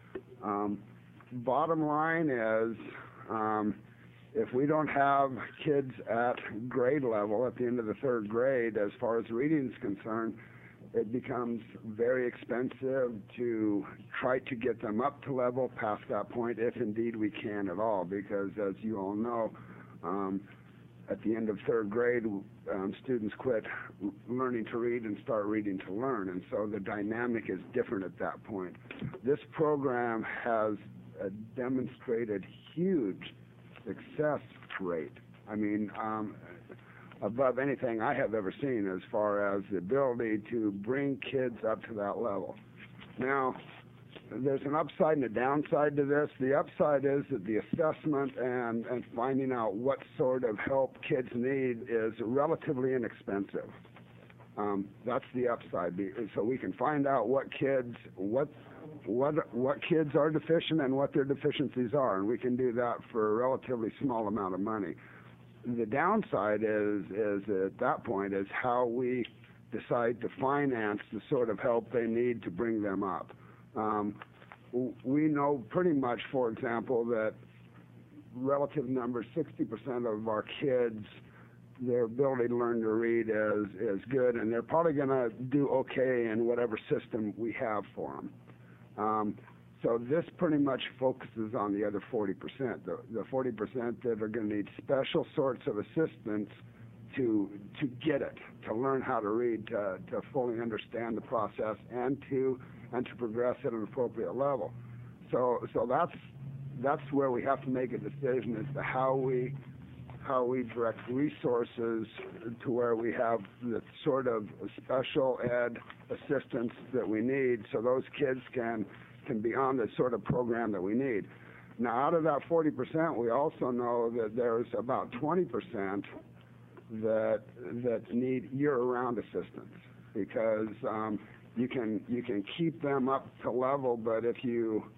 Um, bottom line is, um, if we don't have kids at grade level at the end of the third grade, as far as reading is concerned, it becomes very expensive to try to get them up to level past that point, if indeed we can at all, because as you all know, um, at the end of third grade, um, students quit learning to read and start reading to learn, and so the dynamic is different at that point. This program has a demonstrated huge success rate. I mean, um, above anything I have ever seen as far as the ability to bring kids up to that level. Now, there's an upside and a downside to this. The upside is that the assessment and, and finding out what sort of help kids need is relatively inexpensive. Um, that's the upside. So we can find out what kids, what what what kids are deficient and what their deficiencies are, and we can do that for a relatively small amount of money. The downside is is at that point is how we decide to finance the sort of help they need to bring them up. Um, we know pretty much, for example, that relative numbers, sixty percent of our kids, their ability to learn to read is is good, and they're probably going to do okay in whatever system we have for them. Um, so this pretty much focuses on the other forty percent, the, the forty percent that are going to need special sorts of assistance to to get it, to learn how to read, to, to fully understand the process, and to and to progress at an appropriate level. So so that's that's where we have to make a decision as to how we how we direct resources to where we have the sort of special ed assistance that we need, so those kids can can be on the sort of program that we need. Now, out of that forty percent, we also know that there's about twenty percent that that need year-round assistance, because um, you can you can keep them up to level, but if you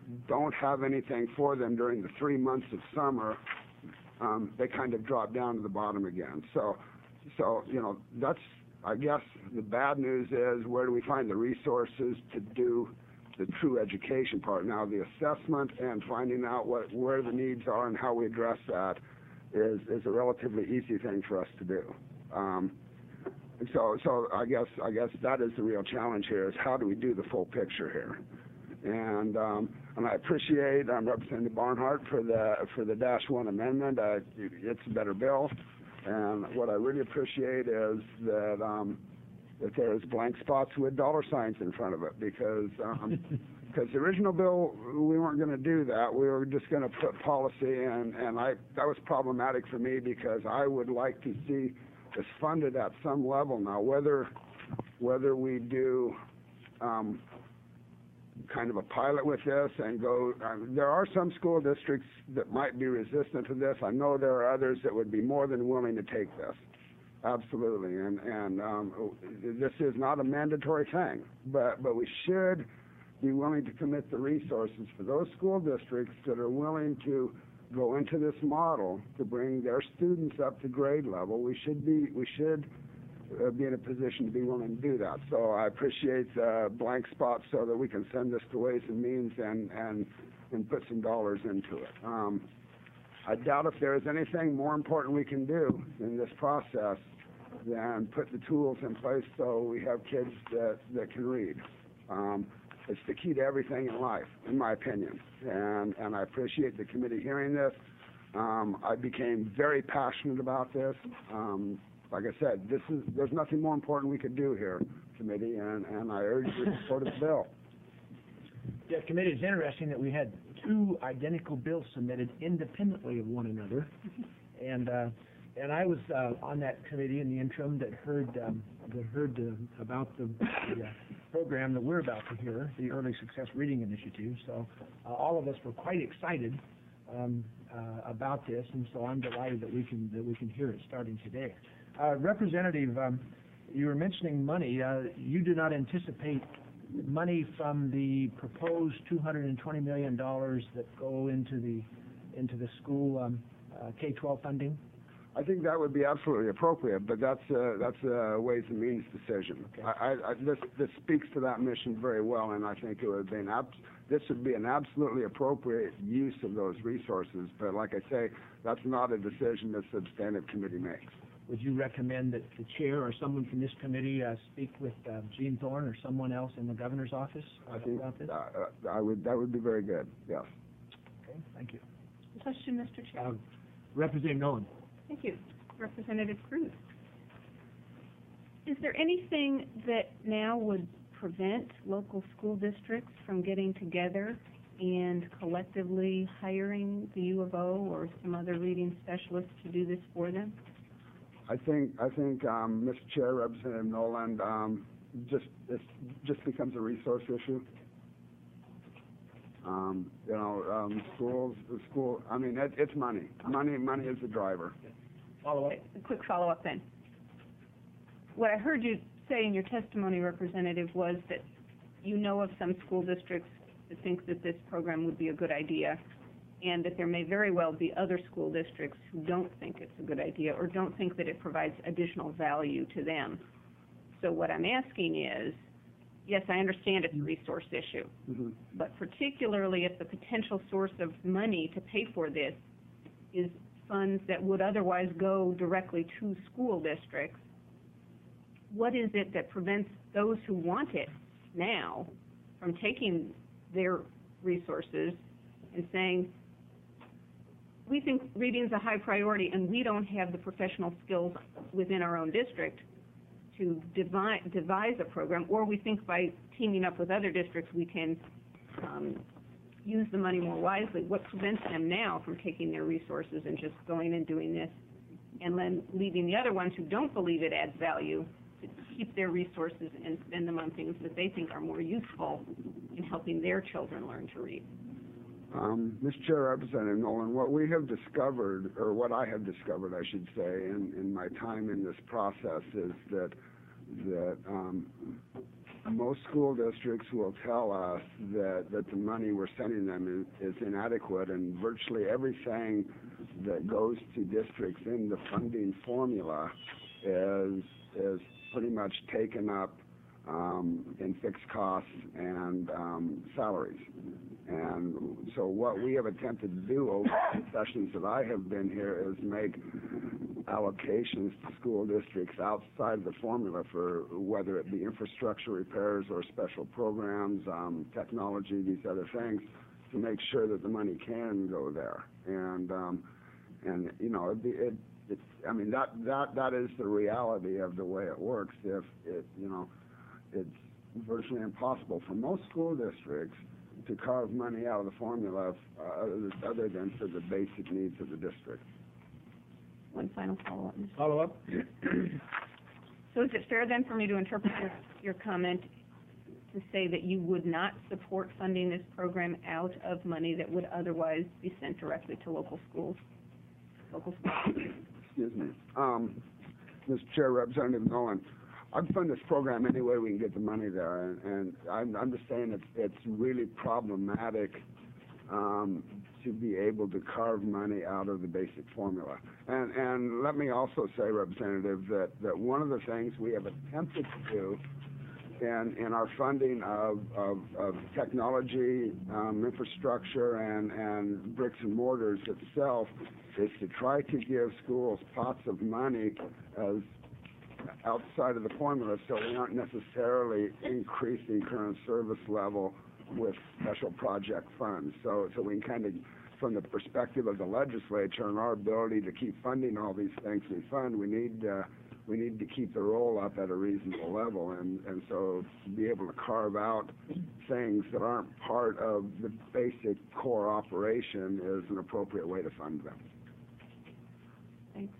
don't have anything for them during the three months of summer, um, they kind of drop down to the bottom again. So, so, you know, that's, I guess, the bad news is, where do we find the resources to do the true education part? Now, the assessment and finding out what, where the needs are and how we address that is, is a relatively easy thing for us to do. Um, so, so I guess, I guess that is the real challenge here, is how do we do the full picture here? And, um, and I appreciate um, Representative Barnhart for the, for the dash one amendment. Uh, it's a better bill. And what I really appreciate is that, um, that there's blank spots with dollar signs in front of it, because, um, because the original bill, we weren't going to do that. We were just going to put policy, and, and I, that was problematic for me, because I would like to see this funded at some level. Now, whether, whether we do, um, kind of a pilot with this and go, um, there are some school districts that might be resistant to this. I know there are others that would be more than willing to take this. Absolutely. And, and um, this is not a mandatory thing, but, but we should be willing to commit the resources for those school districts that are willing to go into this model to bring their students up to grade level. We should be, we should Uh, be in a position to be willing to do that. So I appreciate the blank spots so that we can send this to Ways and Means and, and, and put some dollars into it. Um, I doubt if there is anything more important we can do in this process than put the tools in place so we have kids that, that can read. Um, it's the key to everything in life, in my opinion. And, and I appreciate the committee hearing this. Um, I became very passionate about this. Um, Like I said, this is, there's nothing more important we could do here, committee, and, and I urge your support of the bill. Yeah, committee, it's interesting that we had two identical bills submitted independently of one another. And, uh, and I was, uh, on that committee in the interim that heard, um, that heard, uh, about the, the uh, program that we're about to hear, the Early Success Reading Initiative. So, uh, all of us were quite excited, um, uh, about this, and so I'm delighted that we can, that we can hear it starting today. Uh, Representative, um, you were mentioning money. Uh, you do not anticipate money from the proposed two hundred twenty million dollars that go into the into the school um, uh, K twelve funding? I think that would be absolutely appropriate, but that's a, that's a Ways and Means decision. Okay. I, I, this, this speaks to that mission very well, and I think it would be an abs- this would be an absolutely appropriate use of those resources. But like I say, that's not a decision the substantive committee makes. Would you recommend that the chair or someone from this committee uh, speak with uh, Gene Thorne or someone else in the governor's office I think about this? uh, I would, that would be very good, yes. Okay, thank you. Question, Mister Chair. Uh, Representative Nolan. Thank you. Representative Cruz. Is there anything that now would prevent local school districts from getting together and collectively hiring the U of O or some other reading specialist to do this for them? I think, I think, um, Mister Chair, Representative Noland, um, just, it just becomes a resource issue. Um, you know, um, schools, the school, I mean, it, it's money. Money, money is the driver. Follow up. A quick follow-up then. What I heard you say in your testimony, Representative, was that you know of some school districts that think that this program would be a good idea, and that there may very well be other school districts who don't think it's a good idea or don't think that it provides additional value to them. So what I'm asking is, yes, I understand it's a resource issue, Mm-hmm. but particularly if the potential source of money to pay for this is funds that would otherwise go directly to school districts, what is it that prevents those who want it now from taking their resources and saying, we think reading's a high priority and we don't have the professional skills within our own district to devise, devise a program, or we think by teaming up with other districts we can um, use the money more wisely. What prevents them now from taking their resources and just going and doing this, and then leaving the other ones who don't believe it adds value to keep their resources and spend them on things that they think are more useful in helping their children learn to read? Um, Mister Chair, Representative Nolan, what we have discovered, or what I have discovered, I should say, in, in my time in this process is that, that um, most school districts will tell us that, that the money we're sending them is, is inadequate, and virtually everything that goes to districts in the funding formula is, is pretty much taken up um, in fixed costs and um, salaries. And so what we have attempted to do over the sessions that I have been here is make allocations to school districts outside the formula for whether it be infrastructure repairs or special programs, um, technology, these other things, to make sure that the money can go there. And um, and you know, it, it, it, I mean that that that is the reality of the way it works. If it you know, it's virtually impossible for most school districts to carve money out of the formula uh, other, other than for the basic needs of the district. One final follow-up. Follow-up? So is it fair then for me to interpret your, your comment to say that you would not support funding this program out of money that would otherwise be sent directly to local schools? Local schools? Excuse me. Um, Mister Chair, Representative Nolan, I'd fund this program any way we can get the money there, and, and I'm, I'm just saying it's, it's really problematic um, to be able to carve money out of the basic formula. And, and let me also say, Representative, that, that one of the things we have attempted to do in, in our funding of, of, of technology, um, infrastructure, and, and bricks and mortars itself is to try to give schools pots of money as outside of the formula, so we aren't necessarily increasing current service level with special project funds. So, so we can kind of, from the perspective of the legislature and our ability to keep funding all these things we fund, we need uh, we need to keep the roll up at a reasonable level, and and so to be able to carve out things that aren't part of the basic core operation is an appropriate way to fund them. Thanks.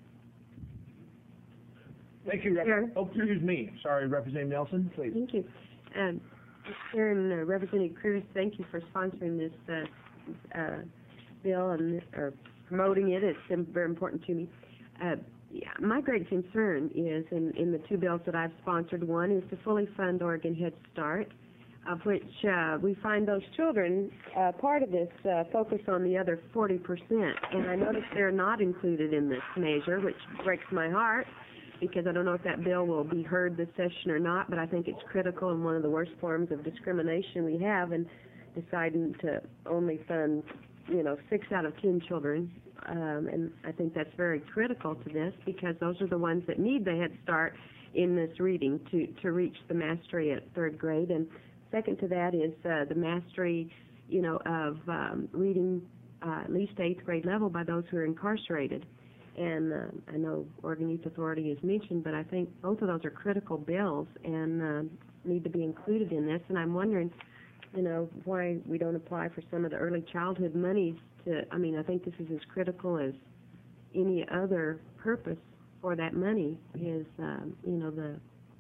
Thank you, Rep. Chair. Oh, excuse me. Sorry, Representative Nelson, please. Thank you. Um, Mister Chair and uh, Representative Cruz, thank you for sponsoring this uh, uh, bill and or promoting it. It's um, very important to me. Uh, yeah, my great concern is in, in the two bills that I've sponsored. One is to fully fund Oregon Head Start, of which uh, we find those children, uh, part of this, uh, focus on the other forty percent. And I notice they're not included in this measure, which breaks my heart, because I don't know if that bill will be heard this session or not, but I think it's critical and one of the worst forms of discrimination we have in deciding to only fund, you know, six out of ten children. Um, and I think that's very critical to this, because those are the ones that need the Head Start in this reading to, to reach the mastery at third grade. And second to that is uh, the mastery, you know, of um, reading uh, at least eighth grade level by those who are incarcerated. And uh, I know Oregon Youth Authority is mentioned, but I think both of those are critical bills and uh, need to be included in this. And I'm wondering, you know, why we don't apply for some of the early childhood monies to, I mean, I think this is as critical as any other purpose for that money is, um, you know, the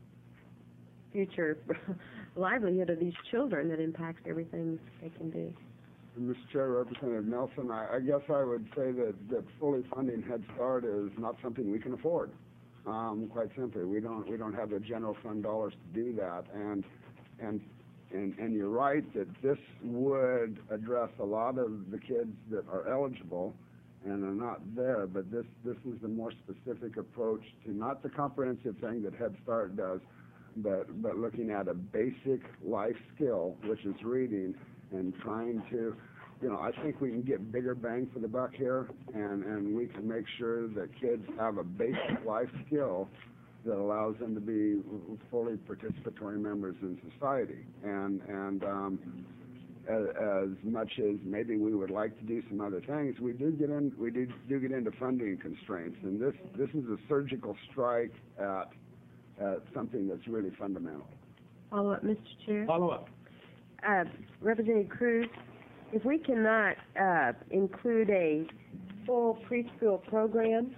future livelihood of these children that impacts everything they can do. Mister Chair, Representative Nelson, I, I guess I would say that, that fully funding Head Start is not something we can afford. Um, quite simply, we don't we don't have the general fund dollars to do that. And and and and you're right that this would address a lot of the kids that are eligible and are not there. But this this is the more specific approach to not the comprehensive thing that Head Start does, but but looking at a basic life skill, which is reading, and trying to, you know, I think we can get bigger bang for the buck here, and, and we can make sure that kids have a basic life skill that allows them to be fully participatory members in society. And, and um, as, as much as maybe we would like to do some other things, we do get in, we do, do get into funding constraints, and this, this is a surgical strike at, at something that's really fundamental. Follow up, Mister Chair. Follow up. Uh, Representative Cruz, if we cannot uh, include a full preschool program,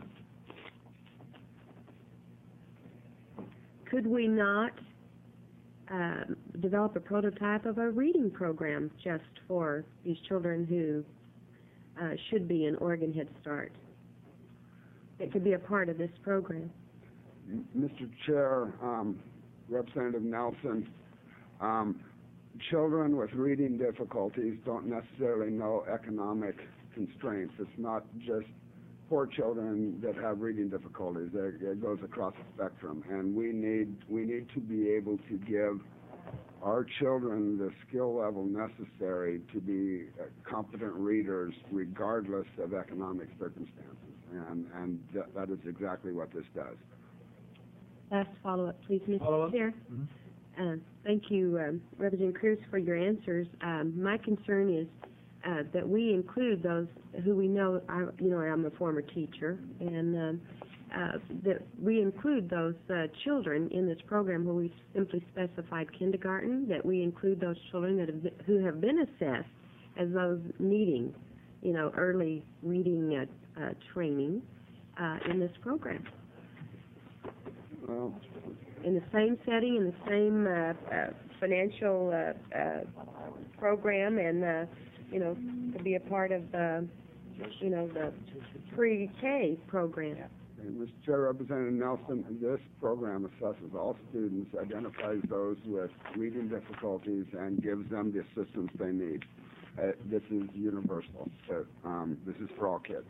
could we not uh, develop a prototype of a reading program just for these children who uh, should be in Oregon Head Start? It could be a part of this program. Mister Chair, um, Representative Nelson, Um, children with reading difficulties don't necessarily know economic constraints. It's not just poor children that have reading difficulties. It, it goes across the spectrum, and we need we need to be able to give our children the skill level necessary to be uh, competent readers regardless of economic circumstances, and and th- that is exactly what this does. Last follow-up, please, Follow-up? Mister Chair. Uh, thank you, um, Representative Cruz, for your answers. Um, my concern is uh, that we include those who we know. I, you know, I'm a former teacher, and um, uh, that we include those uh, children in this program where we simply specified kindergarten. That we include those children that have been, who have been assessed as those needing, you know, early reading uh, uh, training uh, in this program. Well, In the same setting, in the same uh, uh, financial uh, uh, program, and uh, you know, to be a part of the, you know, the pre-K program. and Mister Chair, Representative Nelson, this program assesses all students, identifies those with reading difficulties, and gives them the assistance they need. Uh, this is universal. So, um, this is for all kids.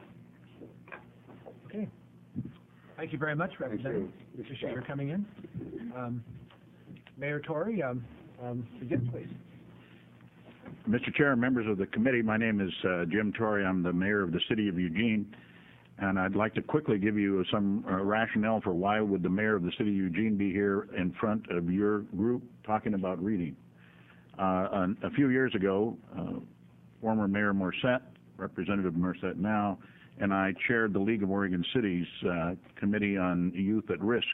Okay. Thank you very much, Representative. you. Appreciate your coming in. Um, Mayor Tory, um, um, begin, please. Mister Chair, members of the committee, my name is uh, Jim Torrey. I'm the mayor of the city of Eugene, and I'd like to quickly give you some uh, rationale for why would the mayor of the city of Eugene be here in front of your group talking about reading. Uh, a, a few years ago, uh, former Mayor Morset, Representative Morset now, and I chaired the League of Oregon Cities uh, Committee on Youth at Risk,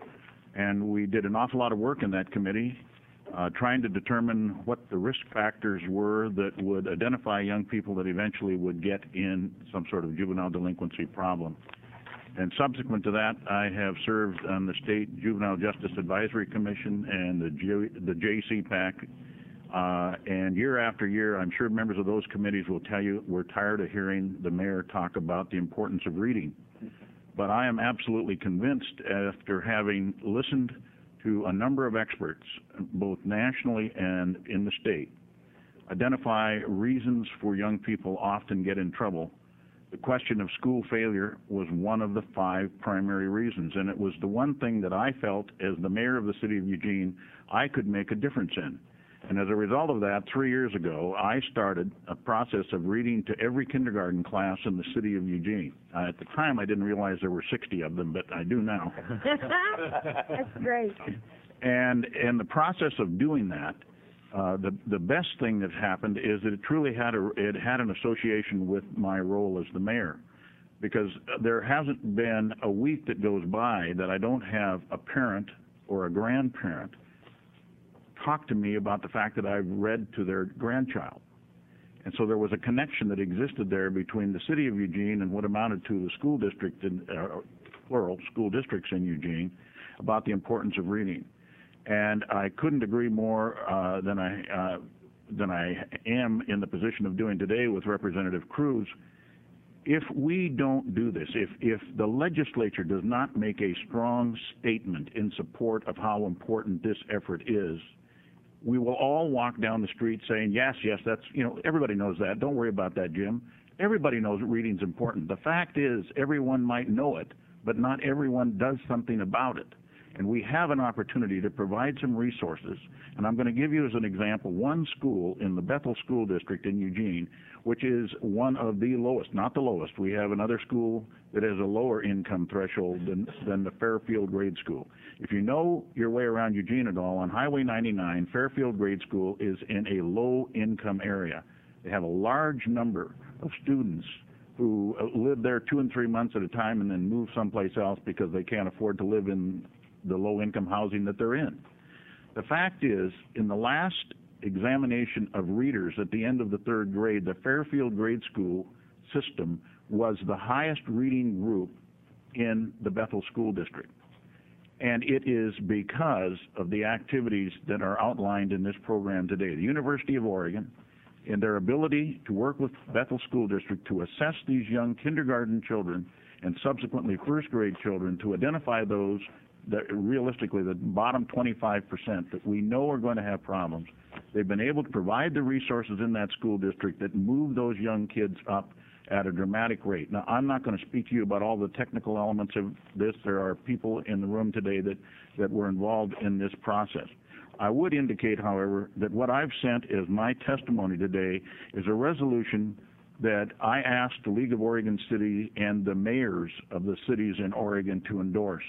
and we did an awful lot of work in that committee Uh, trying to determine what the risk factors were that would identify young people that eventually would get in some sort of juvenile delinquency problem. And subsequent to that, I have served on the State Juvenile Justice Advisory Commission and the, G- the J C PAC. Uh, and year after year, I'm sure members of those committees will tell you we're tired of hearing the mayor talk about the importance of reading. But I am absolutely convinced, after having listened to a number of experts, both nationally and in the state, identify reasons for young people often get in trouble. The question of school failure was one of the five primary reasons, and it was the one thing that I felt, as the mayor of the city of Eugene, I could make a difference in. And as a result of that, three years ago, I started a process of reading to every kindergarten class in the city of Eugene. Uh, at the time, I didn't realize there were sixty of them, but I do now. That's great. And in the process of doing that, uh, the the best thing that happened is that it truly had a it had an association with my role as the mayor, because there hasn't been a week that goes by that I don't have a parent or a grandparent talk to me about the fact that I've read to their grandchild. And so there was a connection that existed there between the city of Eugene and what amounted to the school district, in, uh, plural, school districts in Eugene, about the importance of reading. And I couldn't agree more uh, than I uh, than I am in the position of doing today with Representative Cruz. If we don't do this, if, if the legislature does not make a strong statement in support of how important this effort is, we will all walk down the street saying, yes, yes, that's, you know, everybody knows that. Don't worry about that, Jim. Everybody knows that reading's important. The fact is, everyone might know it, but not everyone does something about it. And we have an opportunity to provide some resources. And I'm going to give you as an example one school in the Bethel School District in Eugene, which is one of the lowest, not the lowest. We have another school that has a lower income threshold than, than the Fairfield Grade School. If you know your way around Eugene at all, on Highway ninety-nine, Fairfield Grade School is in a low income area. They have a large number of students who live there two and three months at a time and then move someplace else because they can't afford to live in the low-income housing that they're in. The fact is, in the last examination of readers at the end of the third grade, the Fairfield Grade School system was the highest reading group in the Bethel School District. And it is because of the activities that are outlined in this program today. The University of Oregon, in their ability to work with Bethel School District to assess these young kindergarten children and subsequently first grade children, to identify those the, realistically, the bottom twenty-five percent that we know are going to have problems, they've been able to provide the resources in that school district that move those young kids up at a dramatic rate. Now, I'm not going to speak to you about all the technical elements of this. There are people in the room today that, that were involved in this process. I would indicate, however, that what I've sent as my testimony today is a resolution that I asked the League of Oregon Cities and the mayors of the cities in Oregon to endorse.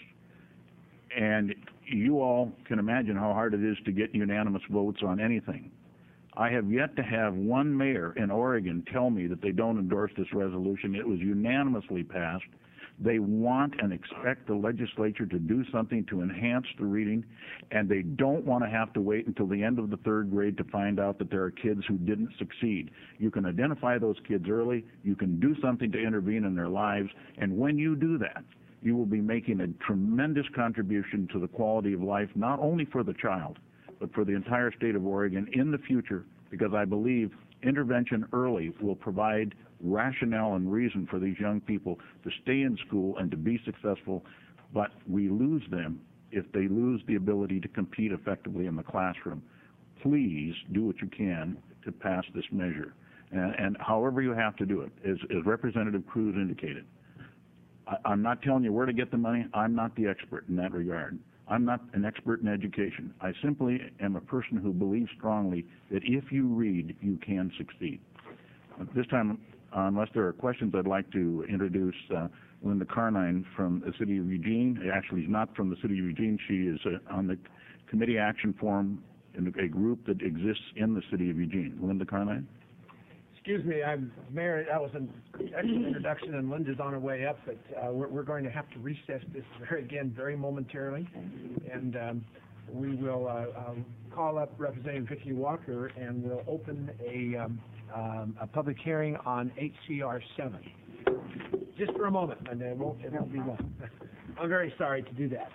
And you all can imagine how hard it is to get unanimous votes on anything. I have yet to have one mayor in Oregon tell me that they don't endorse this resolution. It was unanimously passed. They want and expect the legislature to do something to enhance the reading, and they don't want to have to wait until the end of the third grade to find out that there are kids who didn't succeed. You can identify those kids early, you can do something to intervene in their lives, and when you do that, you will be making a tremendous contribution to the quality of life, not only for the child, but for the entire state of Oregon in the future, because I believe intervention early will provide rationale and reason for these young people to stay in school and to be successful, but we lose them if they lose the ability to compete effectively in the classroom. Please do what you can to pass this measure, and, and however you have to do it, as, as Representative Cruz indicated. I, I'm not telling you where to get the money. I'm not the expert in that regard. I'm not an expert in education. I simply am a person who believes strongly that if you read, you can succeed. At this time, Uh, unless there are questions, I'd like to introduce uh, Linda Carnine from the City of Eugene. Actually, she's not from the City of Eugene. She is uh, on the Committee Action Forum in a group that exists in the City of Eugene. Linda Carnine? Excuse me, I'm Mayor. That was an excellent introduction, and Linda's on her way up, but uh, we're, we're going to have to recess this very, again, very momentarily, and um, we will uh, uh, call up Representative Vicki Walker, and we'll open a um, Um, a public hearing on H C R seven. Just for a moment, and it won't, it won't be long. I'm very sorry to do that.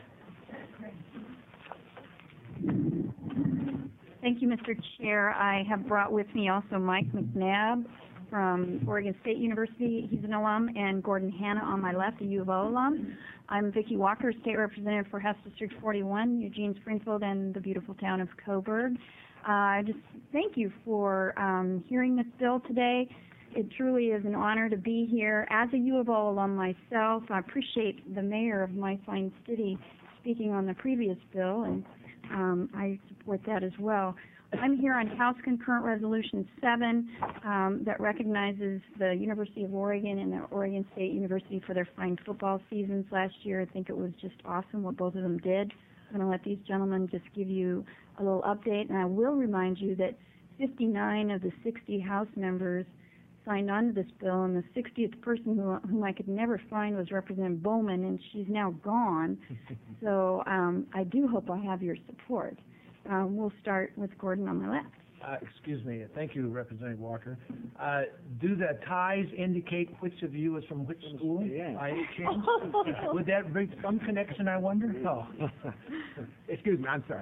Thank you, Mister Chair. I have brought with me also Mike McNabb from Oregon State University. He's an alum, and Gordon Hanna on my left, a U of O alum. I'm Vicki Walker, State Representative for House District forty-one, Eugene, Springfield, and the beautiful town of Coburg. Uh, I just thank you for um, hearing this bill today. It truly is an honor to be here. As a U of O alum myself, I appreciate the mayor of my fine city speaking on the previous bill, and um, I support that as well. I'm here on House Concurrent Resolution seven um, that recognizes the University of Oregon and the Oregon State University for their fine football seasons last year. I think it was just awesome what both of them did. I'm going to let these gentlemen just give you a little update, and I will remind you that fifty-nine of the sixty House members signed on to this bill, and the sixtieth person who, whom I could never find was Representative Bowman, and she's now gone. So um, I do hope I have your support. Um, we'll start with Gordon on my left. Uh, excuse me. Thank you, Representative Walker. Uh, do the ties indicate which of you is from which school? Yeah. By any chance? Would that bring some connection, I wonder? Oh. Excuse me. I'm sorry.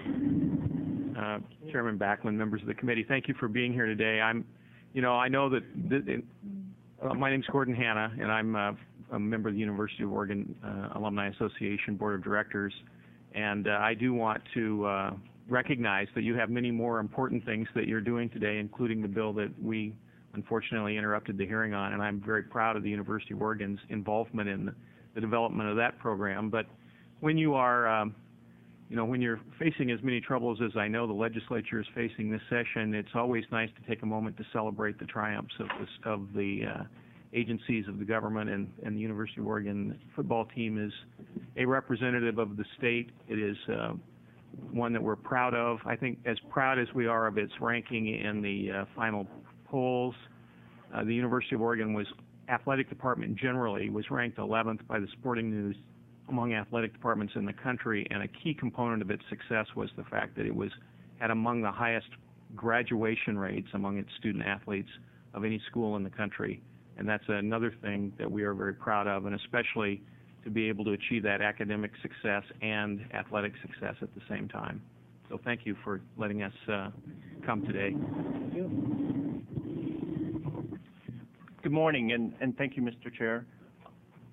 Uh, Chairman Backlund, members of the committee, thank you for being here today. I'm, you know, I know that, th uh, my name's Gordon Hanna, and I'm uh, a member of the University of Oregon uh, Alumni Association Board of Directors, and uh, I do want to uh, recognize that you have many more important things that you're doing today, including the bill that we unfortunately interrupted the hearing on, and I'm very proud of the University of Oregon's involvement in the development of that program. But when you are, um, you know, when you're facing as many troubles as I know the legislature is facing this session, it's always nice to take a moment to celebrate the triumphs of, this, of the uh, agencies of the government, and, and the University of Oregon football team is a representative of the state. It is uh, one that we're proud of. I think as proud as we are of its ranking in the uh, final polls. Uh, the University of Oregon was, athletic department generally, was ranked eleventh by the Sporting News among athletic departments in the country, and a key component of its success was the fact that it was had among the highest graduation rates among its student athletes of any school in the country. And that's another thing that we are very proud of, and especially to be able to achieve that academic success and athletic success at the same time. So thank you for letting us uh, come today. Thank you. Good morning, and, and thank you, Mister Chair.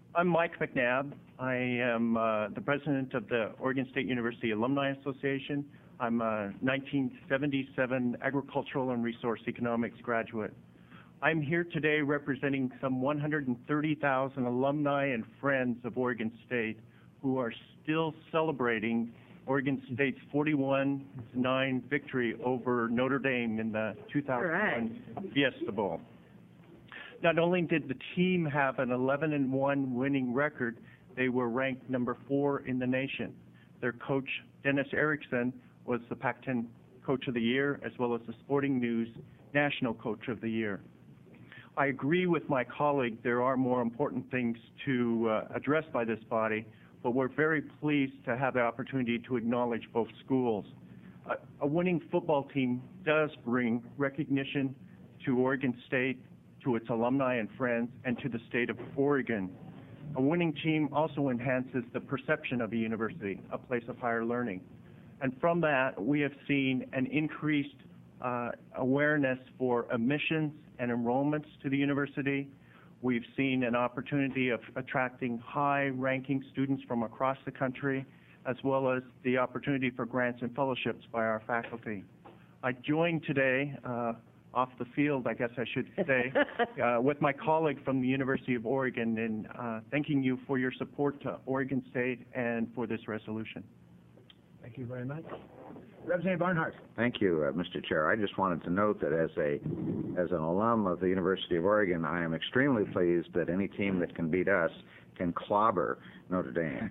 I'm Mike McNabb. I am uh, the president of the Oregon State University Alumni Association. I'm a nineteen seventy-seven agricultural and resource economics graduate. I'm here today representing some one hundred thirty thousand alumni and friends of Oregon State who are still celebrating Oregon State's forty-one to nine victory over Notre Dame in the two thousand one Fiesta Bowl. Not only did the team have an eleven and one winning record, they were ranked number four in the nation. Their coach, Dennis Erickson, was the Pac ten Coach of the Year, as well as the Sporting News National Coach of the Year. I agree with my colleague, there are more important things to uh, address by this body, but we're very pleased to have the opportunity to acknowledge both schools. Uh, a winning football team does bring recognition to Oregon State, to its alumni and friends, and to the state of Oregon. A winning team also enhances the perception of a university, a place of higher learning. And from that, we have seen an increased uh, awareness for admissions and enrollments to the university. We've seen an opportunity of attracting high-ranking students from across the country, as well as the opportunity for grants and fellowships by our faculty. I joined today uh, off the field, I guess I should say, uh, with my colleague from the University of Oregon in uh, thanking you for your support to Oregon State and for this resolution. Thank you very much. Representative Barnhart. Thank you, uh, Mister Chair. I just wanted to note that as a as an alum of the University of Oregon, I am extremely pleased that any team that can beat us can clobber Notre Dame.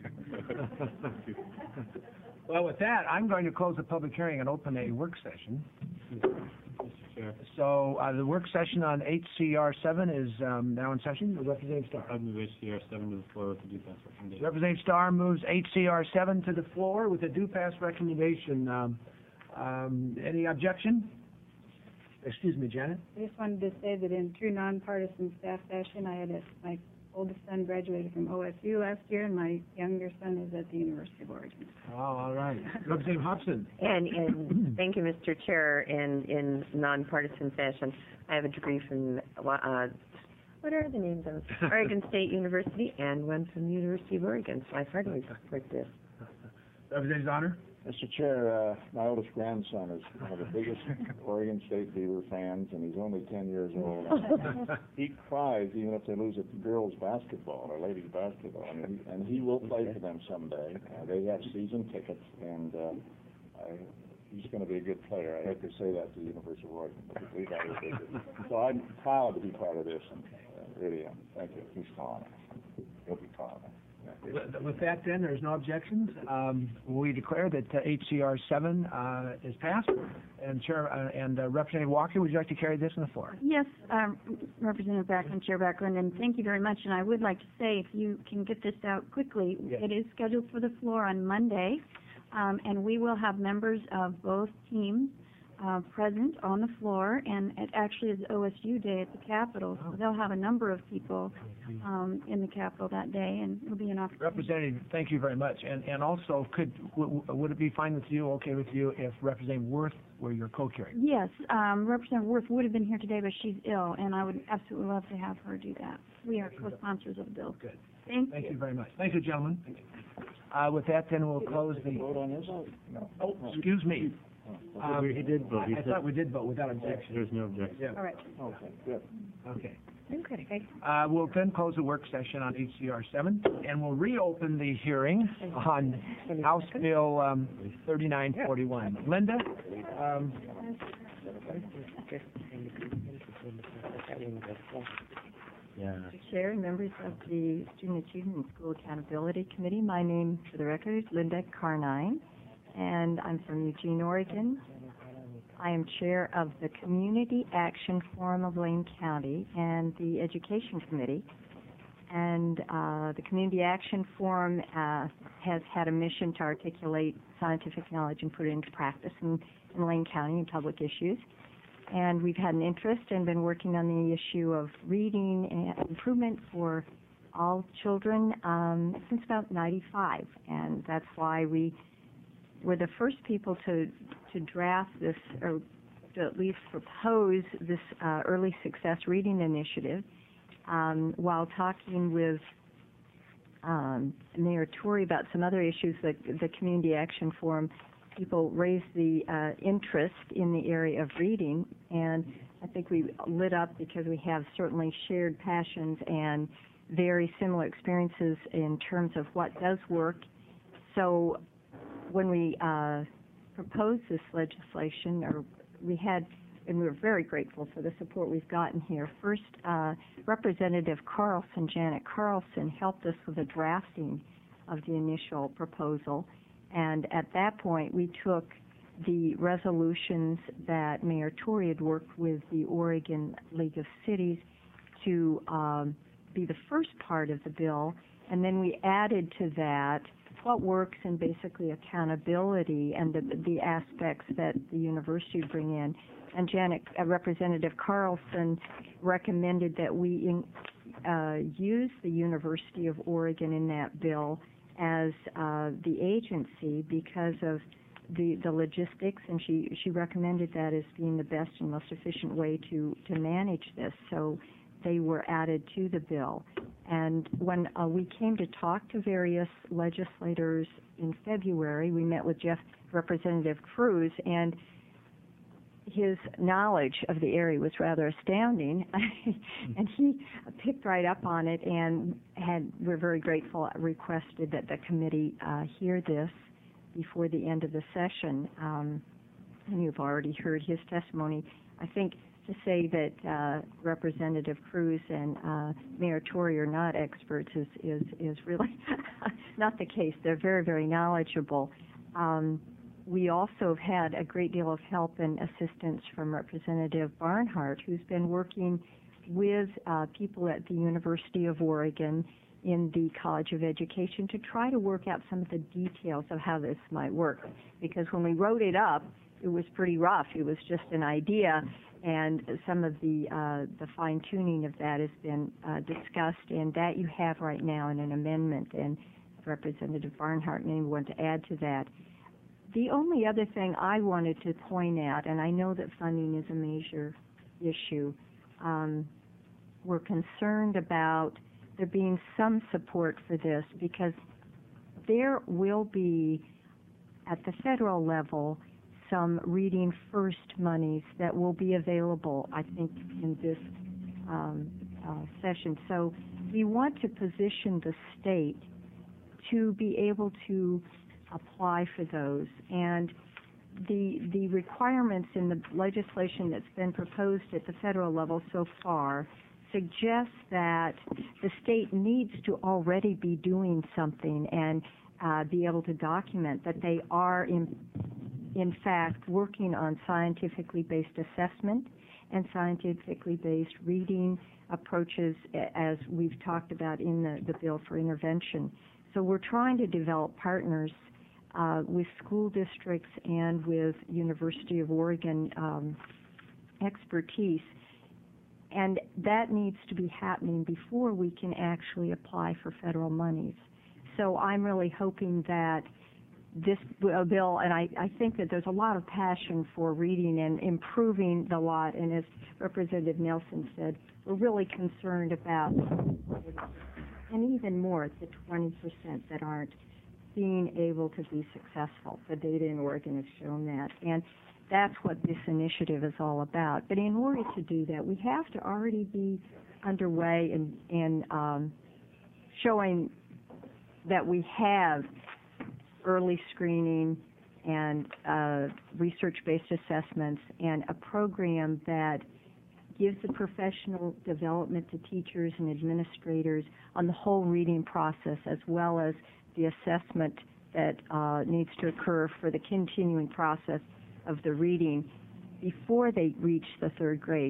Well, with that, I'm going to close the public hearing and open a work session. So uh, the work session on H C R seven is um, now in session. Representative Starr. I move H C R seven to the floor with a due pass recommendation. Representative Starr moves H C R seven to the floor with a due pass recommendation. Um, um, any objection? Excuse me, Janet. I just wanted to say that in true nonpartisan staff fashion, I had a, my oldest son graduated from O S U last year, and my younger son is at the University of Oregon. Oh, all right. Representative Hobson. And, and thank you, Mister Chair. And in nonpartisan fashion, I have a degree from, uh, what are the names of Oregon State University and one from the University of Oregon. So I heartily support this. Representative Honor. Mister Chair, uh, my oldest grandson is one of the biggest Oregon State Beaver fans, and he's only ten years old. He cries even if they lose at girls' basketball or ladies' basketball, and he, and he will play for them someday. Uh, they have season tickets, and uh, I, he's going to be a good player. I hate to say that to the University of Oregon, but I believe I will be. So I'm proud to be part of this, and uh, really am. Thank you. He's calling. He'll be calling. With that, then, there's no objections. Um, we declare that uh, H C R seven uh, is passed. And Chair uh, and uh, Representative Walker, would you like to carry this on the floor? Yes, um, Representative Backlund, Chair Backlund, and thank you very much. And I would like to say, if you can get this out quickly, Yes. it is scheduled for the floor on Monday, um, and we will have members of both teams uh, present on the floor, and it actually is O S U Day at the Capitol, so they'll have a number of people um, in the Capitol that day, and it'll be an opportunity. Representative, thank you very much. And and also, could w- w- would it be fine with you, okay with you, if Representative Worth were your co-carrier? Yes, um, Representative Worth would have been here today, but she's ill, and I would absolutely love to have her do that. We are co-sponsors of the bill. Good. Thank, Thank you. you very much. Thank you, gentlemen. Uh, with that, then we'll close the. Vote on this? No. Oh, excuse me. Um, He did vote. He I, I said- thought we did vote without objection. There's no objection. Yeah. All right. Okay, good. Okay. Okay. Uh, we'll then close the work session on H C R seven, and we'll reopen the hearing on House Bill um, thirty-nine forty-one. Linda? Um, Yeah. Mister Chair, members of the Student Achievement and School Accountability Committee, my name, for the record, is Linda Carnine, and I'm from Eugene, Oregon. I am chair of the Community Action Forum of Lane County and the Education Committee. And uh, the Community Action Forum uh, has had a mission to articulate scientific knowledge and put it into practice in, in Lane County and public issues. And we've had an interest and been working on the issue of reading and improvement for all children um, since about ninety-five. And that's why we were the first people to, to draft this, or to at least propose this uh, early success reading initiative, um, while talking with um, Mayor Tory about some other issues. The, the Community Action Forum people raised the uh, interest in the area of reading, and I think we lit up because we have certainly shared passions and very similar experiences in terms of what does work. So when we uh, proposed this legislation, or we had, and we were very grateful for the support we've gotten here. First, uh, Representative Carlson, Janet Carlson, helped us with the drafting of the initial proposal. And at that point, we took the resolutions that Mayor Tory had worked with the Oregon League of Cities to um, be the first part of the bill, and then we added to that what works and basically accountability and the, the aspects that the university bring in. And Janet, uh, Representative Carlson recommended that we in, uh, use the University of Oregon in that bill as uh, the agency because of the, the logistics, and she, she recommended that as being the best and most efficient way to, to manage this. So they were added to the bill. And when uh, we came to talk to various legislators in February, we met with Jeff, Representative Cruz, and his knowledge of the area was rather astounding, and he picked right up on it, and had, we're very grateful, requested that the committee uh, hear this before the end of the session. Um, and you've already heard his testimony. I think to say that uh, Representative Cruz and uh, Mayor Tory are not experts is, is, is really not the case. They're very, very knowledgeable. Um, We also have had a great deal of help and assistance from Representative Barnhart, who's been working with uh, people at the University of Oregon in the College of Education to try to work out some of the details of how this might work. Because when we wrote it up, it was pretty rough. It was just an idea, and some of the uh, the fine-tuning of that has been uh, discussed, and that you have right now in an amendment. And Representative Barnhart may want to add to that. The only other thing I wanted to point out, and I know that funding is a major issue, um, we're concerned about there being some support for this because there will be, at the federal level, some Reading First monies that will be available, I think, in this um, uh, session. So we want to position the state to be able to apply for those, and the the requirements in the legislation that's been proposed at the federal level so far suggests that the state needs to already be doing something and uh, be able to document that they are in in fact working on scientifically based assessment and scientifically based reading approaches, as we've talked about in the, the bill for intervention. So we're trying to develop partners Uh, with school districts and with University of Oregon um, expertise, and that needs to be happening before we can actually apply for federal monies. So I'm really hoping that this uh, bill, and I, I think that there's a lot of passion for reading and improving the lot, and as Representative Nelson said, we're really concerned about, and even more, the twenty percent that aren't being able to be successful. The data in Oregon has shown that, and that's what this initiative is all about. But in order to do that, we have to already be underway in, in um, showing that we have early screening and uh, research-based assessments and a program that gives the professional development to teachers and administrators on the whole reading process, as well as the assessment that uh, needs to occur for the continuing process of the reading before they reach the third grade.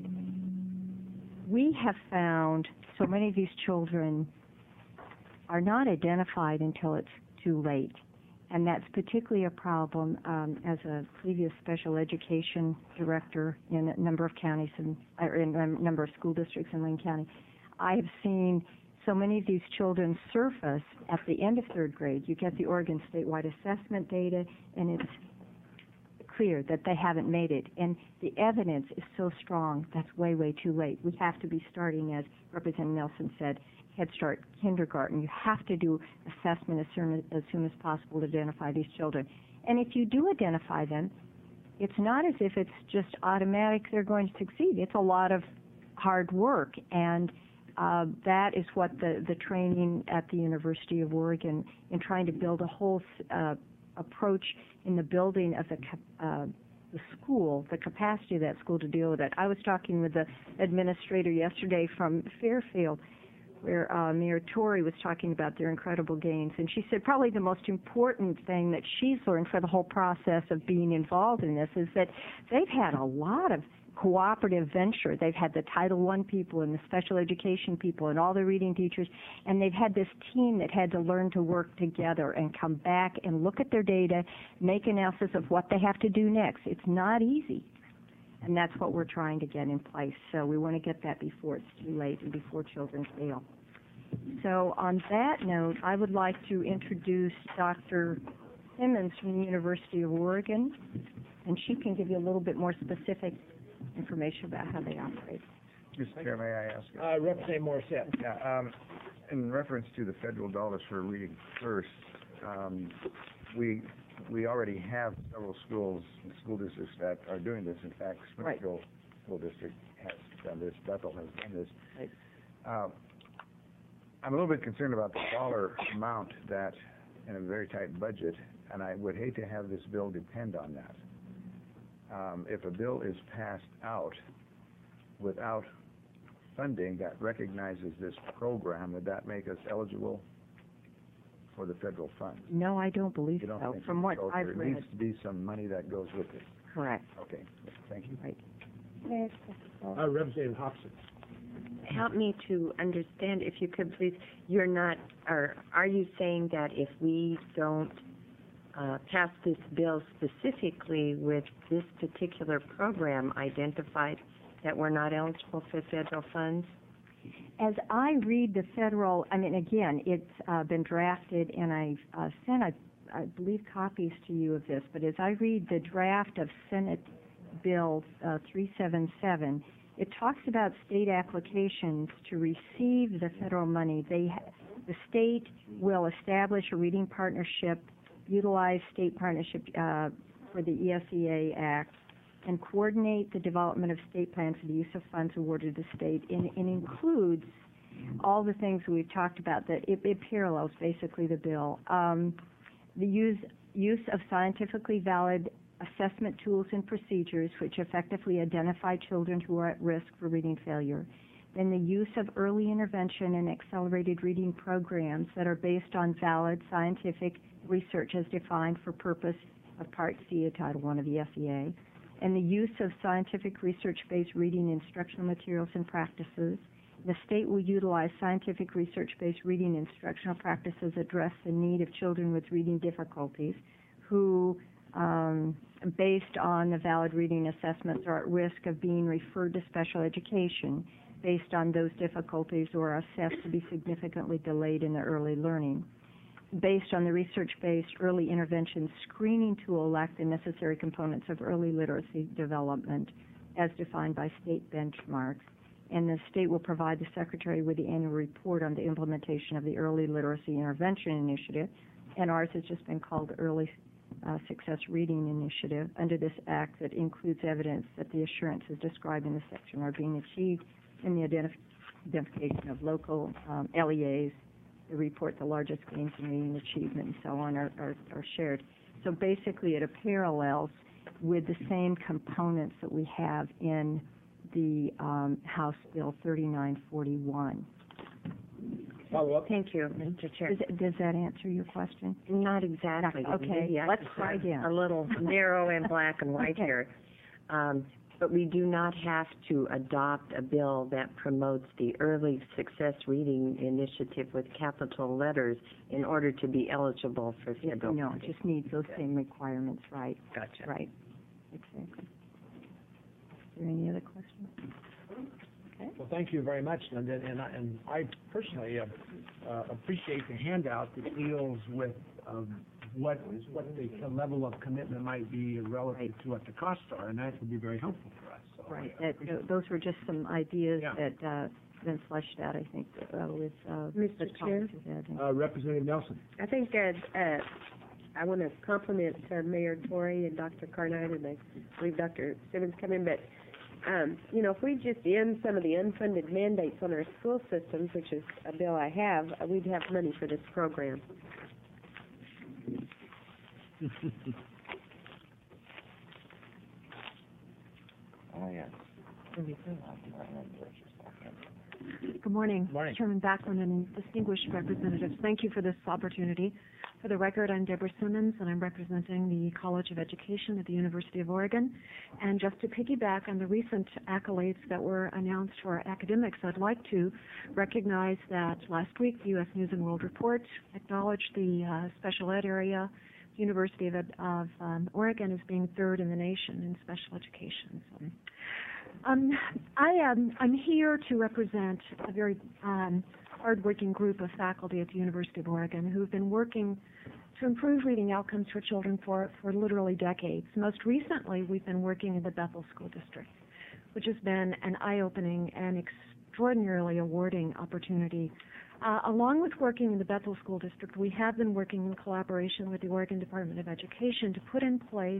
We have found so many of these children are not identified until it's too late, and that's particularly a problem. Um, as a previous special education director in a number of counties and or in a number of school districts in Lane County, I have seen so many of these children surface at the end of third grade. You get the Oregon statewide assessment data, and it's clear that they haven't made it. And the evidence is so strong, that's way, way too late. We have to be starting, as Representative Nelson said, Head Start, kindergarten. You have to do assessment as soon as, as soon as possible to identify these children. And if you do identify them, it's not as if it's just automatic they're going to succeed. It's a lot of hard work, and uh, that is what the, the training at the University of Oregon in trying to build a whole uh, approach in the building of the uh, the school, the capacity of that school to deal with it. I was talking with the administrator yesterday from Fairfield, where uh, Mayor Tory was talking about their incredible gains, and she said probably the most important thing that she's learned for the whole process of being involved in this is that they've had a lot of cooperative venture. They've had the Title One people and the special education people and all the reading teachers, and they've had this team that had to learn to work together and come back and look at their data, make analysis of what they have to do next. It's not easy, and that's what we're trying to get in place. So we want to get that before it's too late and before children fail. So on that note, I would like to introduce Doctor Simmons from the University of Oregon, and she can give you a little bit more specific information about how they operate. Mister Chair, may I ask? Uh, Representative Morissette. Yeah, um, in reference to the federal dollars for Reading First, um, we we already have several schools and school districts that are doing this. In fact, Springfield School District has done this. Bethel has done this. Right. Uh, I'm a little bit concerned about the dollar amount that, in a very tight budget, and I would hate to have this bill depend on that. Um, if a bill is passed out without funding that recognizes this program, would that make us eligible for the federal funds? No, I don't believe You don't so. think From so? what So I've there read. needs to be some money that goes with it. Correct. Okay, thank you. Right. Uh, Representative Hobson. Help me to understand, if you could please, you're not, are, are you saying that if we don't uh, pass this bill specifically with this particular program identified, that we're not eligible for federal funds? As I read the federal, I mean, again, it's uh, been drafted, and I've uh, sent, I, I believe, copies to you of this, but as I read the draft of Senate Bill uh, three seventy-seven, it talks about state applications to receive the federal money. They, ha- the state will establish a reading partnership, utilize state partnership uh, for the E S E A Act, and coordinate the development of state plans for the use of funds awarded to the state. And it includes all the things we've talked about. That it, it parallels basically the bill. Um, the use use of scientifically valid assessment tools and procedures which effectively identify children who are at risk for reading failure. Then the use of early intervention and accelerated reading programs that are based on valid scientific research as defined for purpose of Part C of Title One of the S E A. And the use of scientific research-based reading instructional materials and practices. The state will utilize scientific research-based reading instructional practices address the need of children with reading difficulties who, um, based on the valid reading assessments, are at risk of being referred to special education based on those difficulties or are assessed to be significantly delayed in their early learning. Based on the research-based early intervention screening tool lack the necessary components of early literacy development as defined by state benchmarks. And the state will provide the Secretary with the annual report on the implementation of the Early Literacy Intervention Initiative, and ours has just been called Early uh, Success Reading Initiative, under this act that includes evidence that the assurances described in this section are being achieved in the identif- identification of local um, L E As. The report, the largest gains in reading achievement and so on are, are, are shared. So basically it parallels with the same components that we have in the um, House Bill thirty-nine forty-one. Follow-up. Thank you, Mister Chair. Does, does that answer your question? Not exactly. Okay, Maybe I let's could try have again. A little narrow and black and white Okay. here. Um, but we do not have to adopt a bill that promotes the Early Success Reading Initiative with capital letters in order to be eligible for federal No, it funding. just needs those same requirements, right? Gotcha. Right, exactly. Is there any other questions? Okay. Well, thank you very much, Linda, and I, and I personally uh, uh, appreciate the handout that deals with um, what, what the, the level of commitment might be relative to what the costs are, and that would be very helpful for us, so. Right, I that, appreciate those were just some ideas Yeah. that, uh, been fleshed out, I think, uh, with, uh, Mister the Chair? comments you had. Uh, Representative Nelson. I think, uh, uh, I want to compliment uh, Mayor Tory and Doctor Carnine, and I believe Doctor Simmons come in, but, um, you know, if we just end some of the unfunded mandates on our school systems, which is a bill I have, uh, we'd have money for this program. Oh, yes. Good morning. Morning. Chairman Backlund and distinguished representatives. Thank you for this opportunity. For the record, I'm Deborah Simmons, and I'm representing the College of Education at the University of Oregon. And just to piggyback on the recent accolades that were announced for academics, I'd like to recognize that last week the U S News and World Report acknowledged the uh, special ed area, University of, of um, Oregon, as being third in the nation in special education. So, Um, I am, I'm here to represent a very um, hardworking group of faculty at the University of Oregon who've been working to improve reading outcomes for children for, for literally decades. Most recently, we've been working in the Bethel School District, which has been an eye-opening and extraordinarily awarding opportunity. Uh, along with working in the Bethel School District, we have been working in collaboration with the Oregon Department of Education to put in place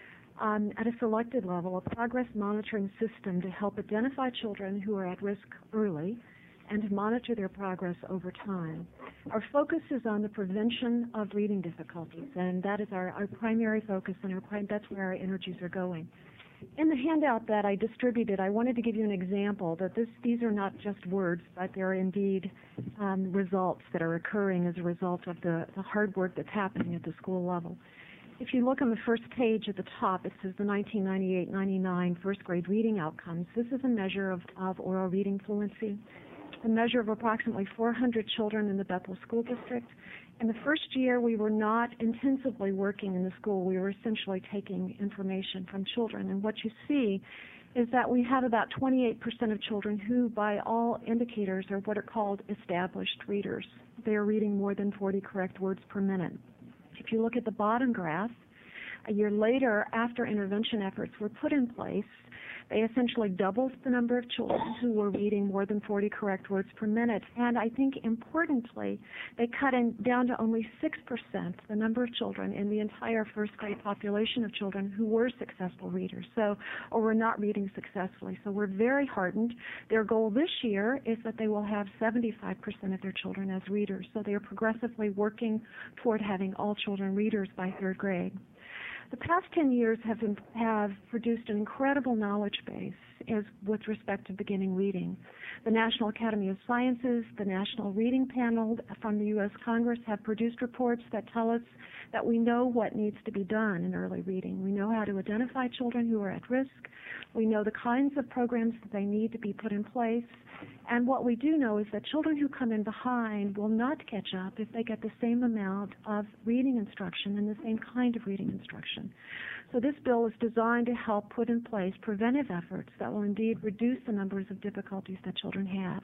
Um, at a selected level, a progress monitoring system to help identify children who are at risk early and to monitor their progress over time. Our focus is on the prevention of reading difficulties, and that is our, our primary focus, and our prim- that's where our energies are going. In the handout that I distributed, I wanted to give you an example that this, these are not just words, but they're indeed um, results that are occurring as a result of the, the hard work that's happening at the school level. If you look on the first page at the top, it says the nineteen ninety-eight ninety-nine first grade reading outcomes. This is a measure of, of oral reading fluency, a measure of approximately four hundred children in the Bethel School District. In the first year, we were not intensively working in the school. We were essentially taking information from children. And what you see is that we have about twenty-eight percent of children who, by all indicators, are what are called established readers. They are reading more than forty correct words per minute. If you look at the bottom graph, a year later, after intervention efforts were put in place, they essentially doubled the number of children who were reading more than forty correct words per minute. And I think importantly, they cut in down to only six percent the number of children in the entire first grade population of children who were successful readers, so, or were not reading successfully. So we're very heartened. Their goal this year is that they will have seventy-five percent of their children as readers. So they are progressively working toward having all children readers by third grade. The past ten years have, have produced an incredible knowledge base as, with respect to beginning reading. The National Academy of Sciences, the National Reading Panel from the U S Congress have produced reports that tell us that we know what needs to be done in early reading. We know how to identify children who are at risk. We know the kinds of programs that they need to be put in place. And what we do know is that children who come in behind will not catch up if they get the same amount of reading instruction and the same kind of reading instruction. So this bill is designed to help put in place preventive efforts that will indeed reduce the numbers of difficulties that children have.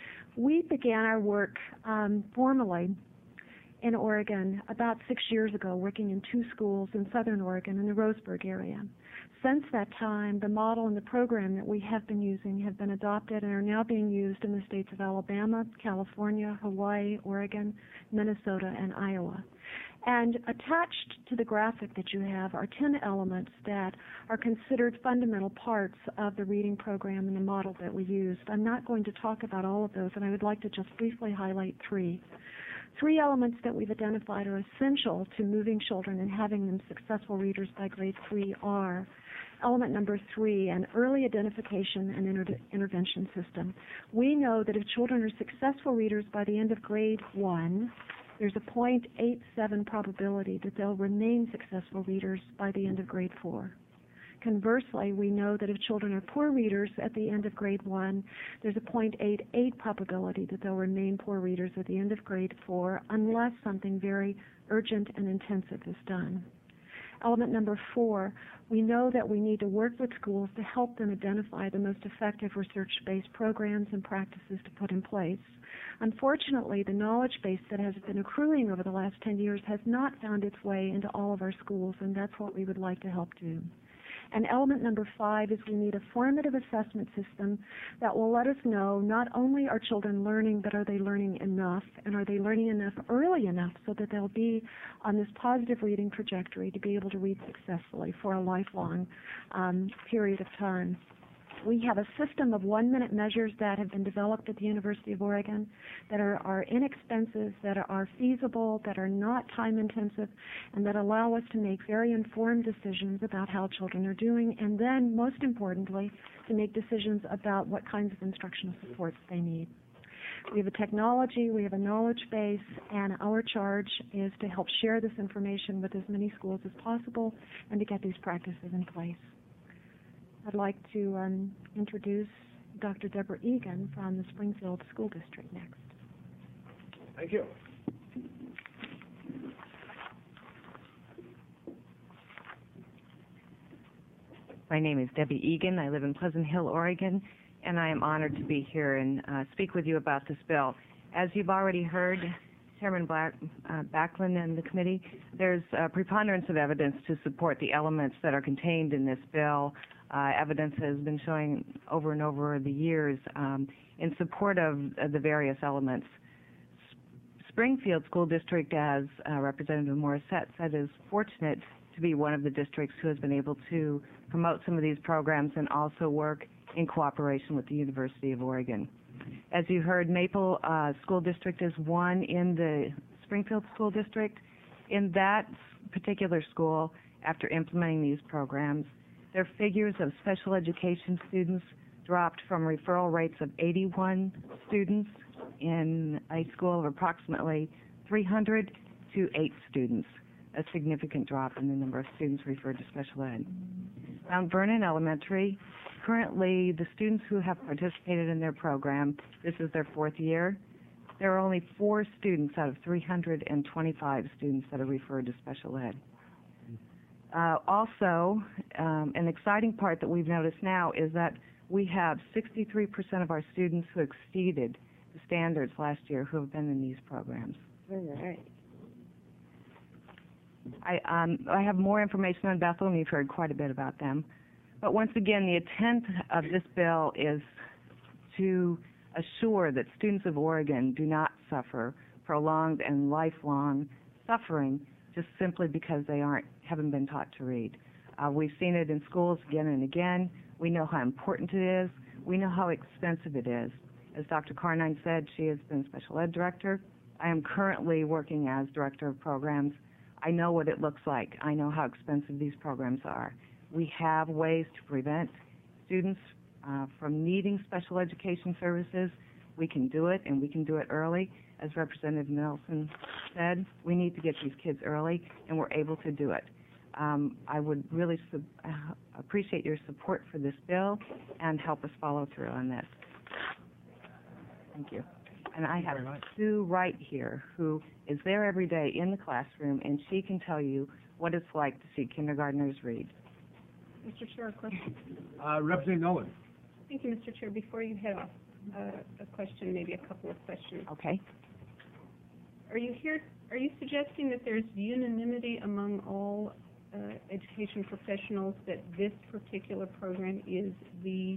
We began our work um, formally in Oregon about six years ago, working in two schools in southern Oregon in the Roseburg area. Since that time, the model and the program that we have been using have been adopted and are now being used in the states of Alabama, California, Hawaii, Oregon, Minnesota, and Iowa. And attached to the graphic that you have are ten elements that are considered fundamental parts of the reading program and the model that we used. I'm not going to talk about all of those, and I would like to just briefly highlight three. Three elements that we've identified are essential to moving children and having them successful readers by grade three are: element number three, an early identification and inter intervention system. We know that if children are successful readers by the end of grade one, there's a zero point eight seven probability that they'll remain successful readers by the end of grade four. Conversely, we know that if children are poor readers at the end of grade one, there's a zero point eight eight probability that they'll remain poor readers at the end of grade four unless something very urgent and intensive is done. Element number four, we know that we need to work with schools to help them identify the most effective research-based programs and practices to put in place. Unfortunately, the knowledge base that has been accruing over the last ten years has not found its way into all of our schools, and that's what we would like to help do. And element number five is we need a formative assessment system that will let us know not only are children learning, but are they learning enough, and are they learning enough early enough so that they'll be on this positive reading trajectory to be able to read successfully for a lifelong um, period of time. We have a system of one-minute measures that have been developed at the University of Oregon that are, are inexpensive, that are feasible, that are not time-intensive, and that allow us to make very informed decisions about how children are doing, and then, most importantly, to make decisions about what kinds of instructional supports they need. We have a technology, we have a knowledge base, and our charge is to help share this information with as many schools as possible and to get these practices in place. I'd like to um, introduce Doctor Deborah Egan from the Springfield School District next. Thank you. My name is Debbie Egan. I live in Pleasant Hill, Oregon, and I am honored to be here and uh, speak with you about this bill. As you've already heard, Chairman Black, uh, Backlund and the committee, there's a preponderance of evidence to support the elements that are contained in this bill. Uh, evidence has been showing over and over the years um, in support of uh, the various elements. S- Springfield School District, as uh, Representative Morissette said, is fortunate to be one of the districts who has been able to promote some of these programs and also work in cooperation with the University of Oregon. As you heard, Maple uh, School District is one in the Springfield School District. In that particular school, after implementing these programs, their figures of special education students dropped from referral rates of eighty-one students in a school of approximately three hundred to eight students, a significant drop in the number of students referred to special ed. Mount Vernon Elementary, currently the students who have participated in their program, this is their fourth year, there are only four students out of three hundred twenty-five students that are referred to special ed. Uh, also, um, an exciting part that we've noticed now is that we have sixty-three percent of our students who exceeded the standards last year who have been in these programs. All right. I, um, I have more information on Bethel, and you've heard quite a bit about them. But once again, the intent of this bill is to assure that students of Oregon do not suffer prolonged and lifelong suffering just simply because they aren't haven't been taught to read. Uh, we've seen it in schools again and again. We know how important it is. We know how expensive it is. As Doctor Carnine said, she has been special ed director. I am currently working as director of programs. I know what it looks like. I know how expensive these programs are. We have ways to prevent students uh, from needing special education services. We can do it, and we can do it early. As Representative Nelson said, we need to get these kids early, and we're able to do it. Um, I would really sub- uh, appreciate your support for this bill and help us follow through on this. Thank you. And I have Sue Wright here, who is there every day in the classroom, and she can tell you what it's like to see kindergartners read. Mister Chair, a question. Uh, Representative Nolan. Thank you, Mister Chair. Before you head off, uh, a question, maybe a couple of questions. Okay. Are you here, are you suggesting that there's unanimity among all uh, education professionals that this particular program is the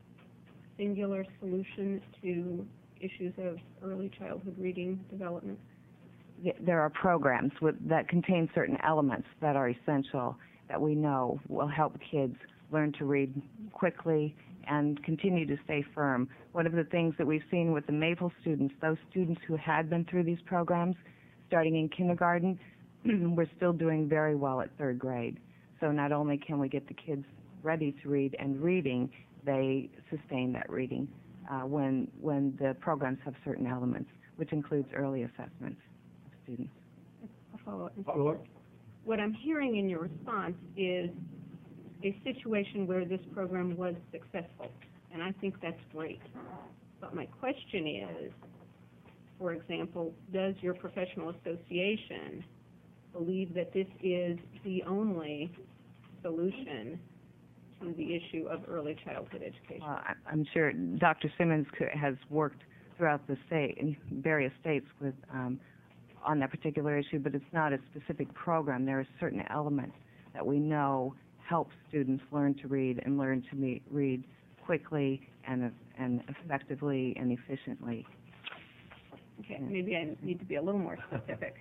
singular solution to issues of early childhood reading development? There are programs with, that contain certain elements that are essential that we know will help kids learn to read quickly and continue to stay firm. One of the things that we've seen with the Maple students, those students who had been through these programs starting in kindergarten, we're still doing very well at third grade. So not only can we get the kids ready to read and reading, they sustain that reading uh, when, when the programs have certain elements, which includes early assessments of students. I'll follow up. Follow up. What I'm hearing in your response is a situation where this program was successful, and I think that's great. But my question is, for example, does your professional association believe that this is the only solution to the issue of early childhood education. Well, I- I'm sure Doctor Simmons co- has worked throughout the state, in various states with, um, on that particular issue, but it's not a specific program. There are certain elements that we know help students learn to read and learn to me- read quickly and, and effectively and efficiently. Okay, maybe I need to be a little more specific.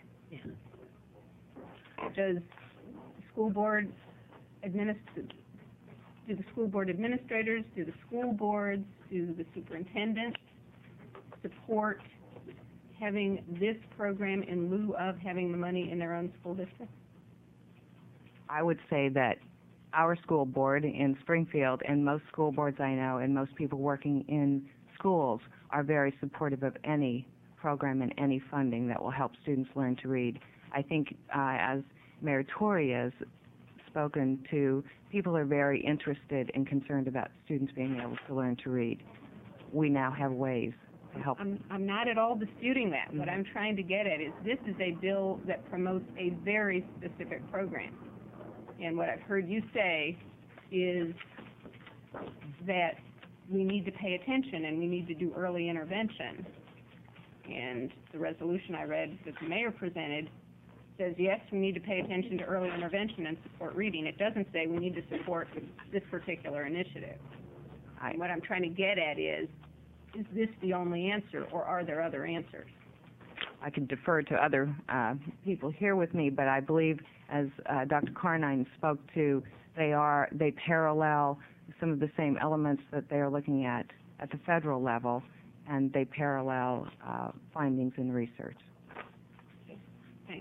Does the school board administer, do the school board administrators, do the school boards, do the superintendent support having this program in lieu of having the money in their own school district? I would say that our school board in Springfield and most school boards I know and most people working in schools are very supportive of any program and any funding that will help students learn to read. I think uh, as Mayor Tory has spoken to, people are very interested and concerned about students being able to learn to read. We now have ways to help. I'm, I'm not at all disputing that. What I'm trying to get at is this is a bill that promotes a very specific program. And what I've heard you say is that we need to pay attention and we need to do early intervention. And the resolution I read that the mayor presented says, yes, we need to pay attention to early intervention and support reading. It doesn't say we need to support this particular initiative. And what I'm trying to get at is, is this the only answer, or are there other answers? I can defer to other uh, people here with me, but I believe, as uh, Doctor Carnine spoke to, they are they parallel some of the same elements that they are looking at at the federal level, and they parallel uh, findings in research. Thanks.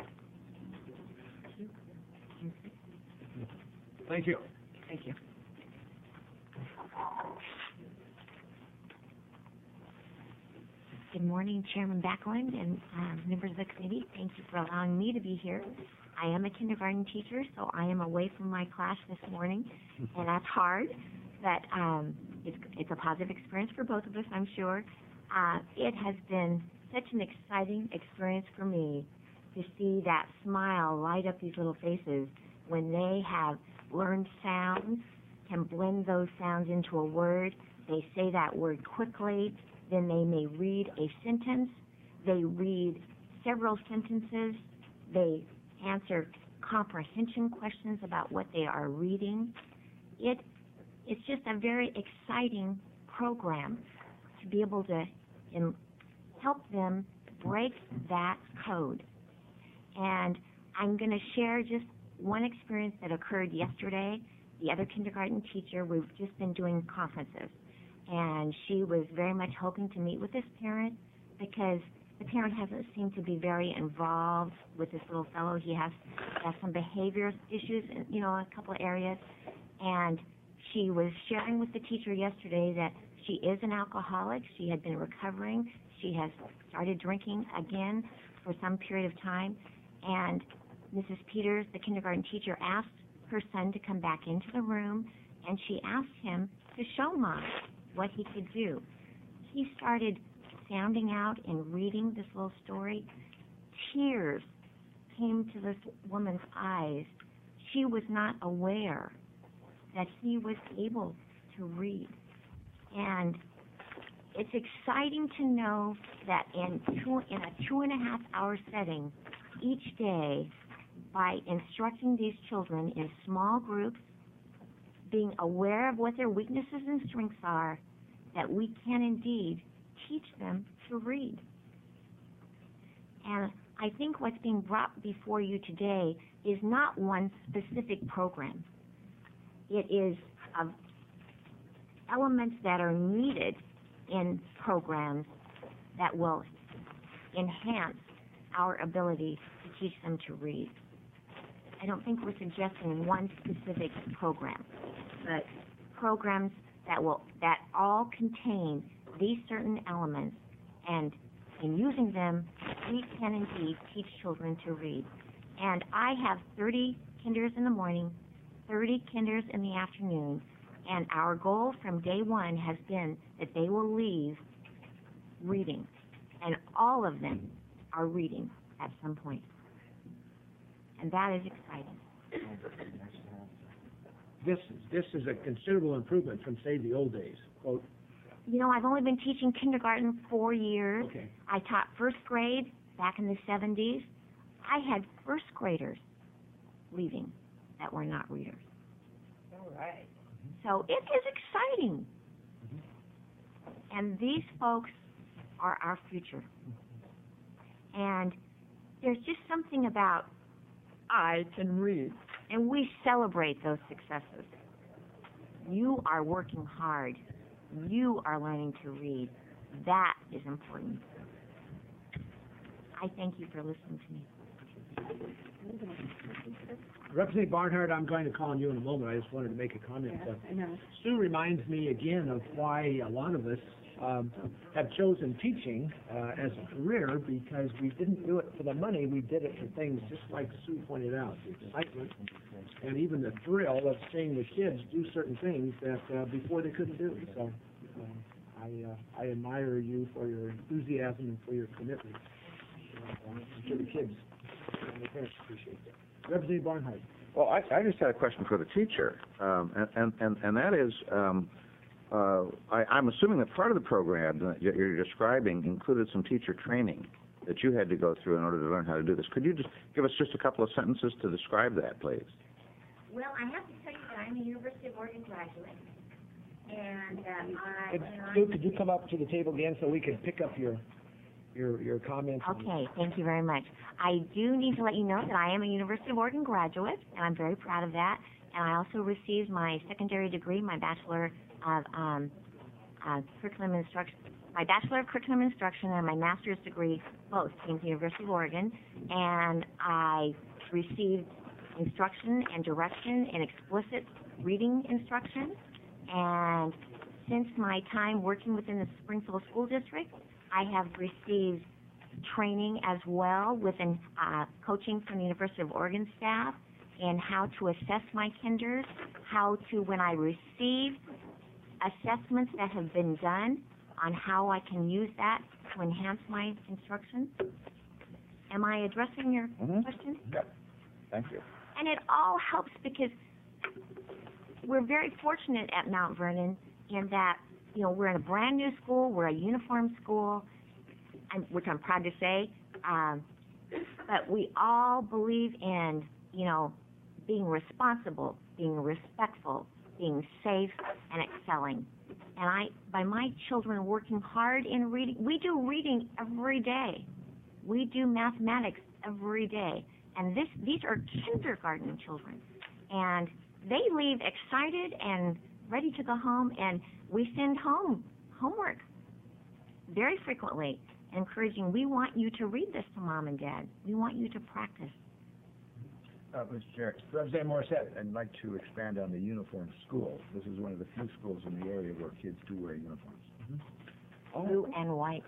Thank you. Thank you. Good morning, Chairman Backlund and um, members of the committee. Thank you for allowing me to be here. I am a kindergarten teacher, so I am away from my class this morning, and that's hard, but um, it's, it's a positive experience for both of us, I'm sure. Uh, it has been such an exciting experience for me to see that smile light up these little faces when they have learned sounds, can blend those sounds into a word. They say that word quickly. Then they may read a sentence. They read several sentences. They answer comprehension questions about what they are reading. It, it's just a very exciting program to be able to in, help them break that code. And I'm going to share just one experience that occurred yesterday. The other kindergarten teacher, we've just been doing conferences, and she was very much hoping to meet with this parent because the parent hasn't seemed to be very involved with this little fellow. He has, has some behavior issues, in, you know, a couple of areas. And she was sharing with the teacher yesterday that she is an alcoholic. She had been recovering. She has started drinking again for some period of time. And Missus Peters, the kindergarten teacher, asked her son to come back into the room, and she asked him to show Mom what he could do. He started sounding out and reading this little story. Tears came to this woman's eyes. She was not aware that he was able to read. And it's exciting to know that in two, in a two and a half hour setting each day, by instructing these children in small groups, being aware of what their weaknesses and strengths are, that we can indeed teach them to read. And I think what's being brought before you today is not one specific program. It is of elements that are needed in programs that will enhance our ability to teach them to read. I don't think we're suggesting one specific program, but programs that will that all contain these certain elements, and in using them, we can indeed teach children to read. And I have thirty kinders in the morning, thirty kinders in the afternoon, and our goal from day one has been that they will leave reading, and all of them are reading at some point. and that is exciting. This, this is a considerable improvement from, say, the old days, quote. You know, I've only been teaching kindergarten four years. Okay. I taught first grade back in the seventies. I had first graders leaving that were not readers. All right. So it is exciting. And these folks are our future. And there's just something about, I can read. And we celebrate those successes. You are working hard. You are learning to read. That is important. I thank you for listening to me. Representative Barnhart, I'm going to call on you in a moment. I just wanted to make a comment. Yeah, I know. Sue reminds me again of why a lot of us um, have chosen teaching uh, as a career, because we didn't do it for the money. We did it for things just like Sue pointed out, the excitement and even the thrill of seeing the kids do certain things that uh, before they couldn't do. So um, I, uh, I admire you for your enthusiasm and for your commitment. Uh, I'm sure the kids and the parents appreciate that. Representative Barnhart. Well, I, I just had a question for the teacher, um, and, and, and, and that is, um, uh, I, I'm assuming that part of the program that you're describing included some teacher training that you had to go through in order to learn how to do this. Could you just give us just a couple of sentences to describe that, please? Well, I have to tell you that I'm a University of Oregon graduate. And uh, I... Hey, Sue, could you come up to the table again so we can pick up your your your comments? Okay, thank you very much. I do need to let you know that I am a University of Oregon graduate, and I'm very proud of that. And I also received my secondary degree, my Bachelor of um, uh, Curriculum Instruction, my Bachelor of Curriculum Instruction, and my Master's degree, both came to University of Oregon. And I received instruction and direction in explicit reading instruction. And since my time working within the Springfield School District, I have received training as well within uh, coaching from the University of Oregon staff in how to assess my kinders, how to, when I receive assessments that have been done, on how I can use that to enhance my instruction. Am I addressing your Mm-hmm. question? Yeah. Thank you. And it all helps because we're very fortunate at Mount Vernon in that, you know, we're in a brand new school, we're a uniform school, and, which I'm proud to say, um, but we all believe in, you know, being responsible, being respectful, being safe, and excelling. And I, by my children working hard in reading, we do reading every day. We do mathematics every day. And this, these are kindergarten children. And they leave excited and ready to go home, and we send home homework very frequently, encouraging, we want you to read this to mom and dad. We want you to practice. Uh, Mister Chair, Representative Morissette. I'd like to expand on the uniform school. This is one of the few schools in the area where kids do wear uniforms. Blue and white.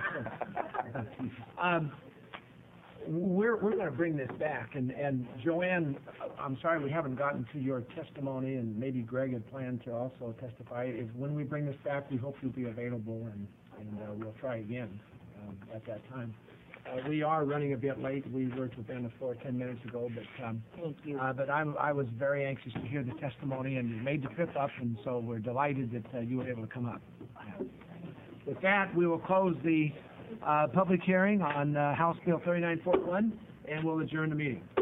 um, we're we're going to bring this back, and and Joanne, I'm sorry we haven't gotten to your testimony, and maybe Greg had planned to also testify. If when we bring this back, we hope you'll be available, and and uh, we'll try again um, at that time. Uh, we are running a bit late. We were to be on the floor ten minutes ago, but um, thank you. Uh, but I'm I was very anxious to hear the testimony, and you made the trip up, and so we're delighted that uh, you were able to come up. With that, we will close the uh, public hearing on uh, House Bill thirty-nine forty-one, and we'll adjourn the meeting.